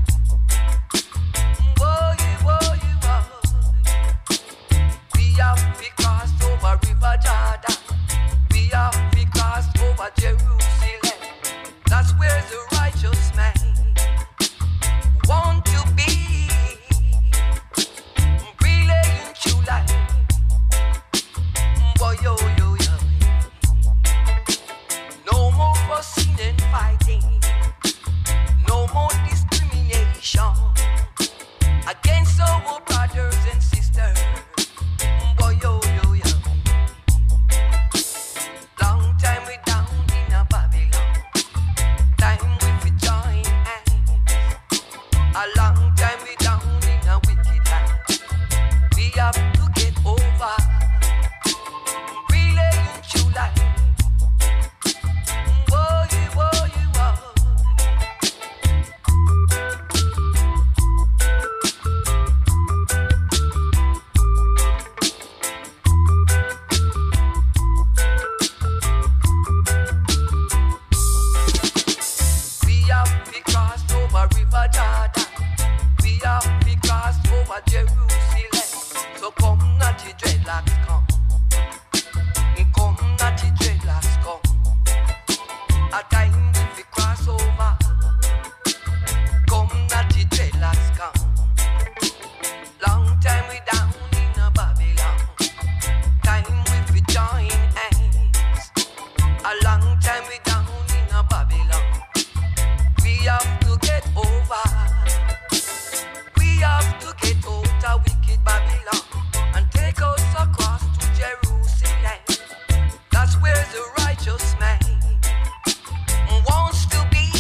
righteous man wants to be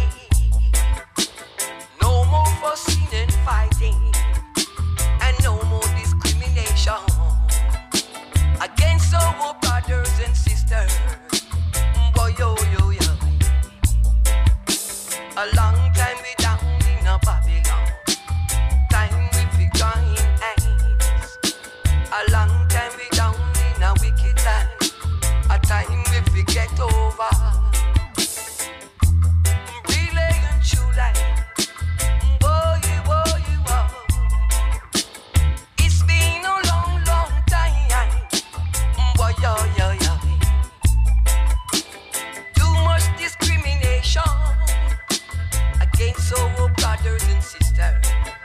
no more fussing and fighting, and no more discrimination against our brothers and sisters. Boy, yo, yo, yo. A long time we down in a Babylon. Time we fi join hands. A long time we down in a wicked land. A time we fi get over. Relay and true life. Boy, boy, boy. It's been a long, long time. Boy, yo, yo, yo. Too much discrimination against our brothers and sisters.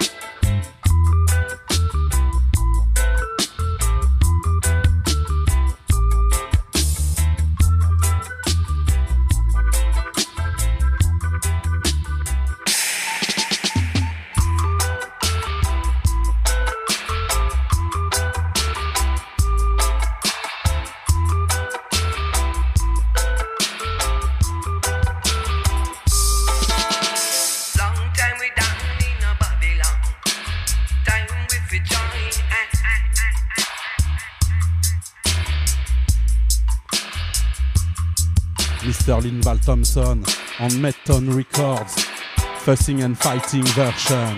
Mr. Linval Thompson on Metton Records, Fussing and Fighting version.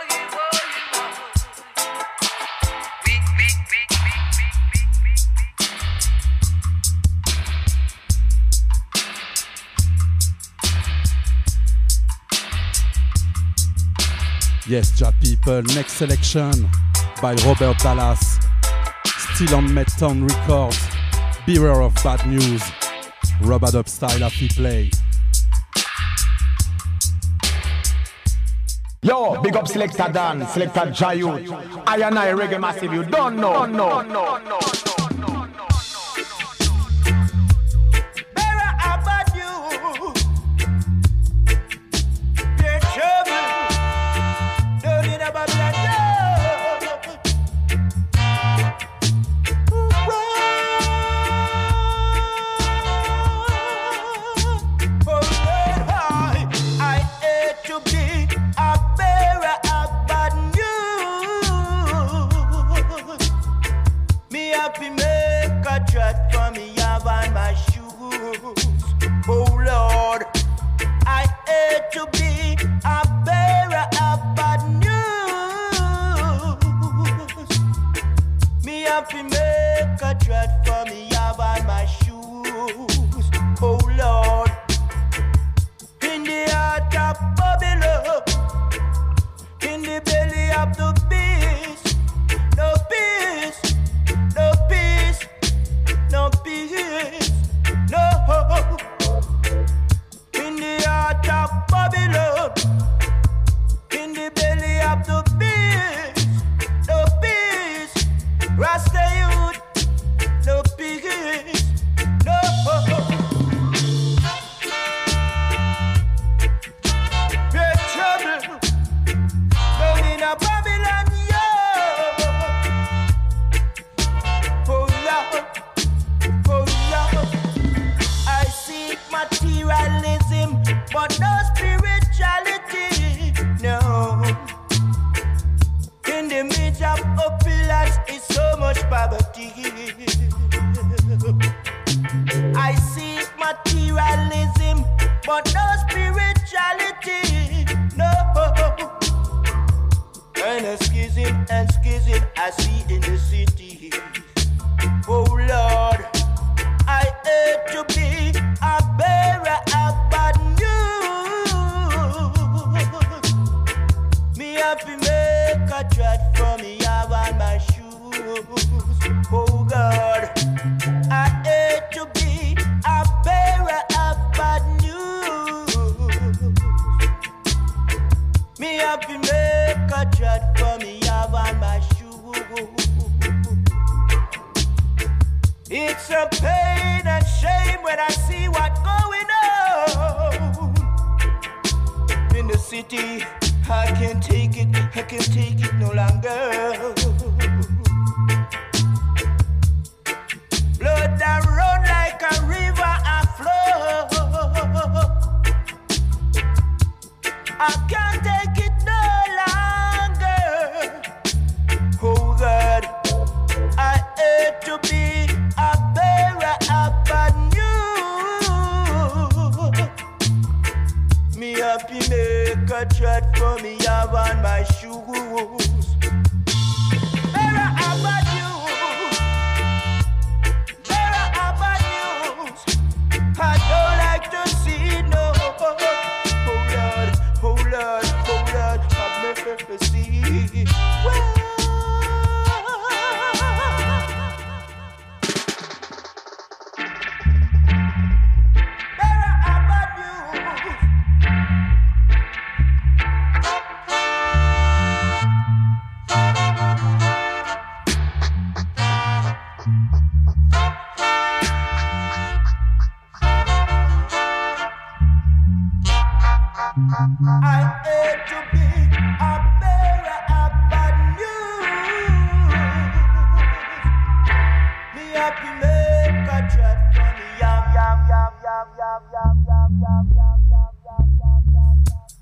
Yes, Ja people, next selection by Robert Dallas, still on Metton Records, Beware of Bad News. Rubber dub style of he play. Yo, big up Selector Dan, Selector Jayut. I and I Reggae Massive, you don't know. It's a pain and shame when I see what's going on in the city. I can't take it no longer. Blood that run like a river. a chat for me, I want my shoes. Better have bad news. Better have bad news. I don't like to see no. Oh Lord, have mercy. Well, I hate to be a bearer of bad news. Me happy make a chat for me, yam yam yam yam yam yam yam yam yam yam yam yam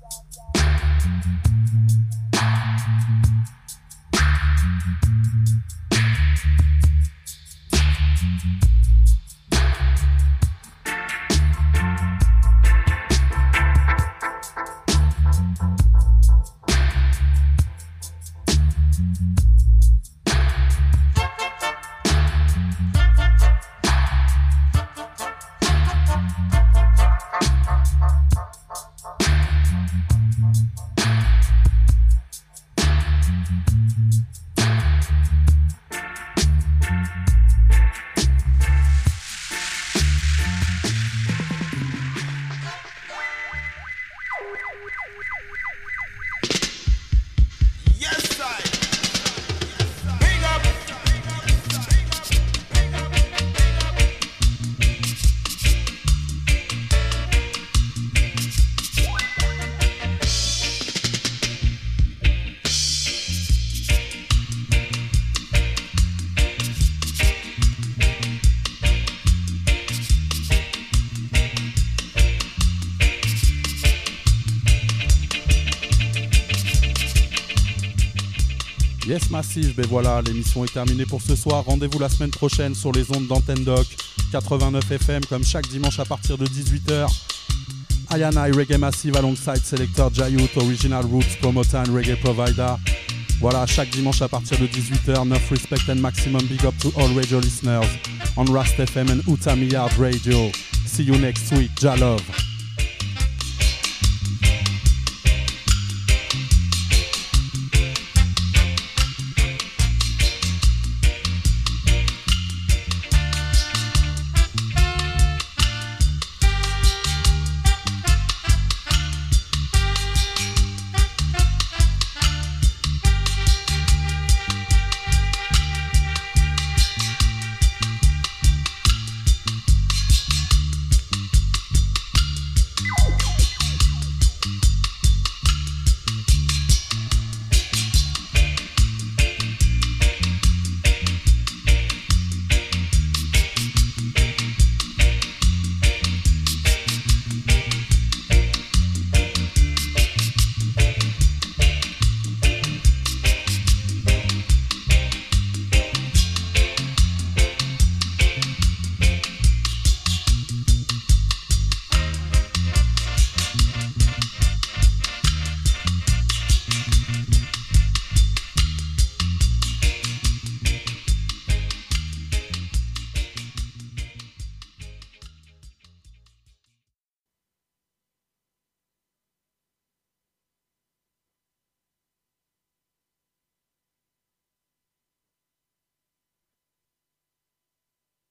Yes Massive, ben voilà, l'émission est terminée pour ce soir. Rendez-vous la semaine prochaine sur les ondes d'Antenne Doc 89 FM comme chaque dimanche à partir de 18h. I and I Reggae Massive alongside Selector Jayut, Original Roots, Promoter and Reggae Provider. Voilà, chaque dimanche à partir de 18h, enough respect and maximum big up to all radio listeners on Rast FM and Utami Yard Radio. See you next week, Jalove.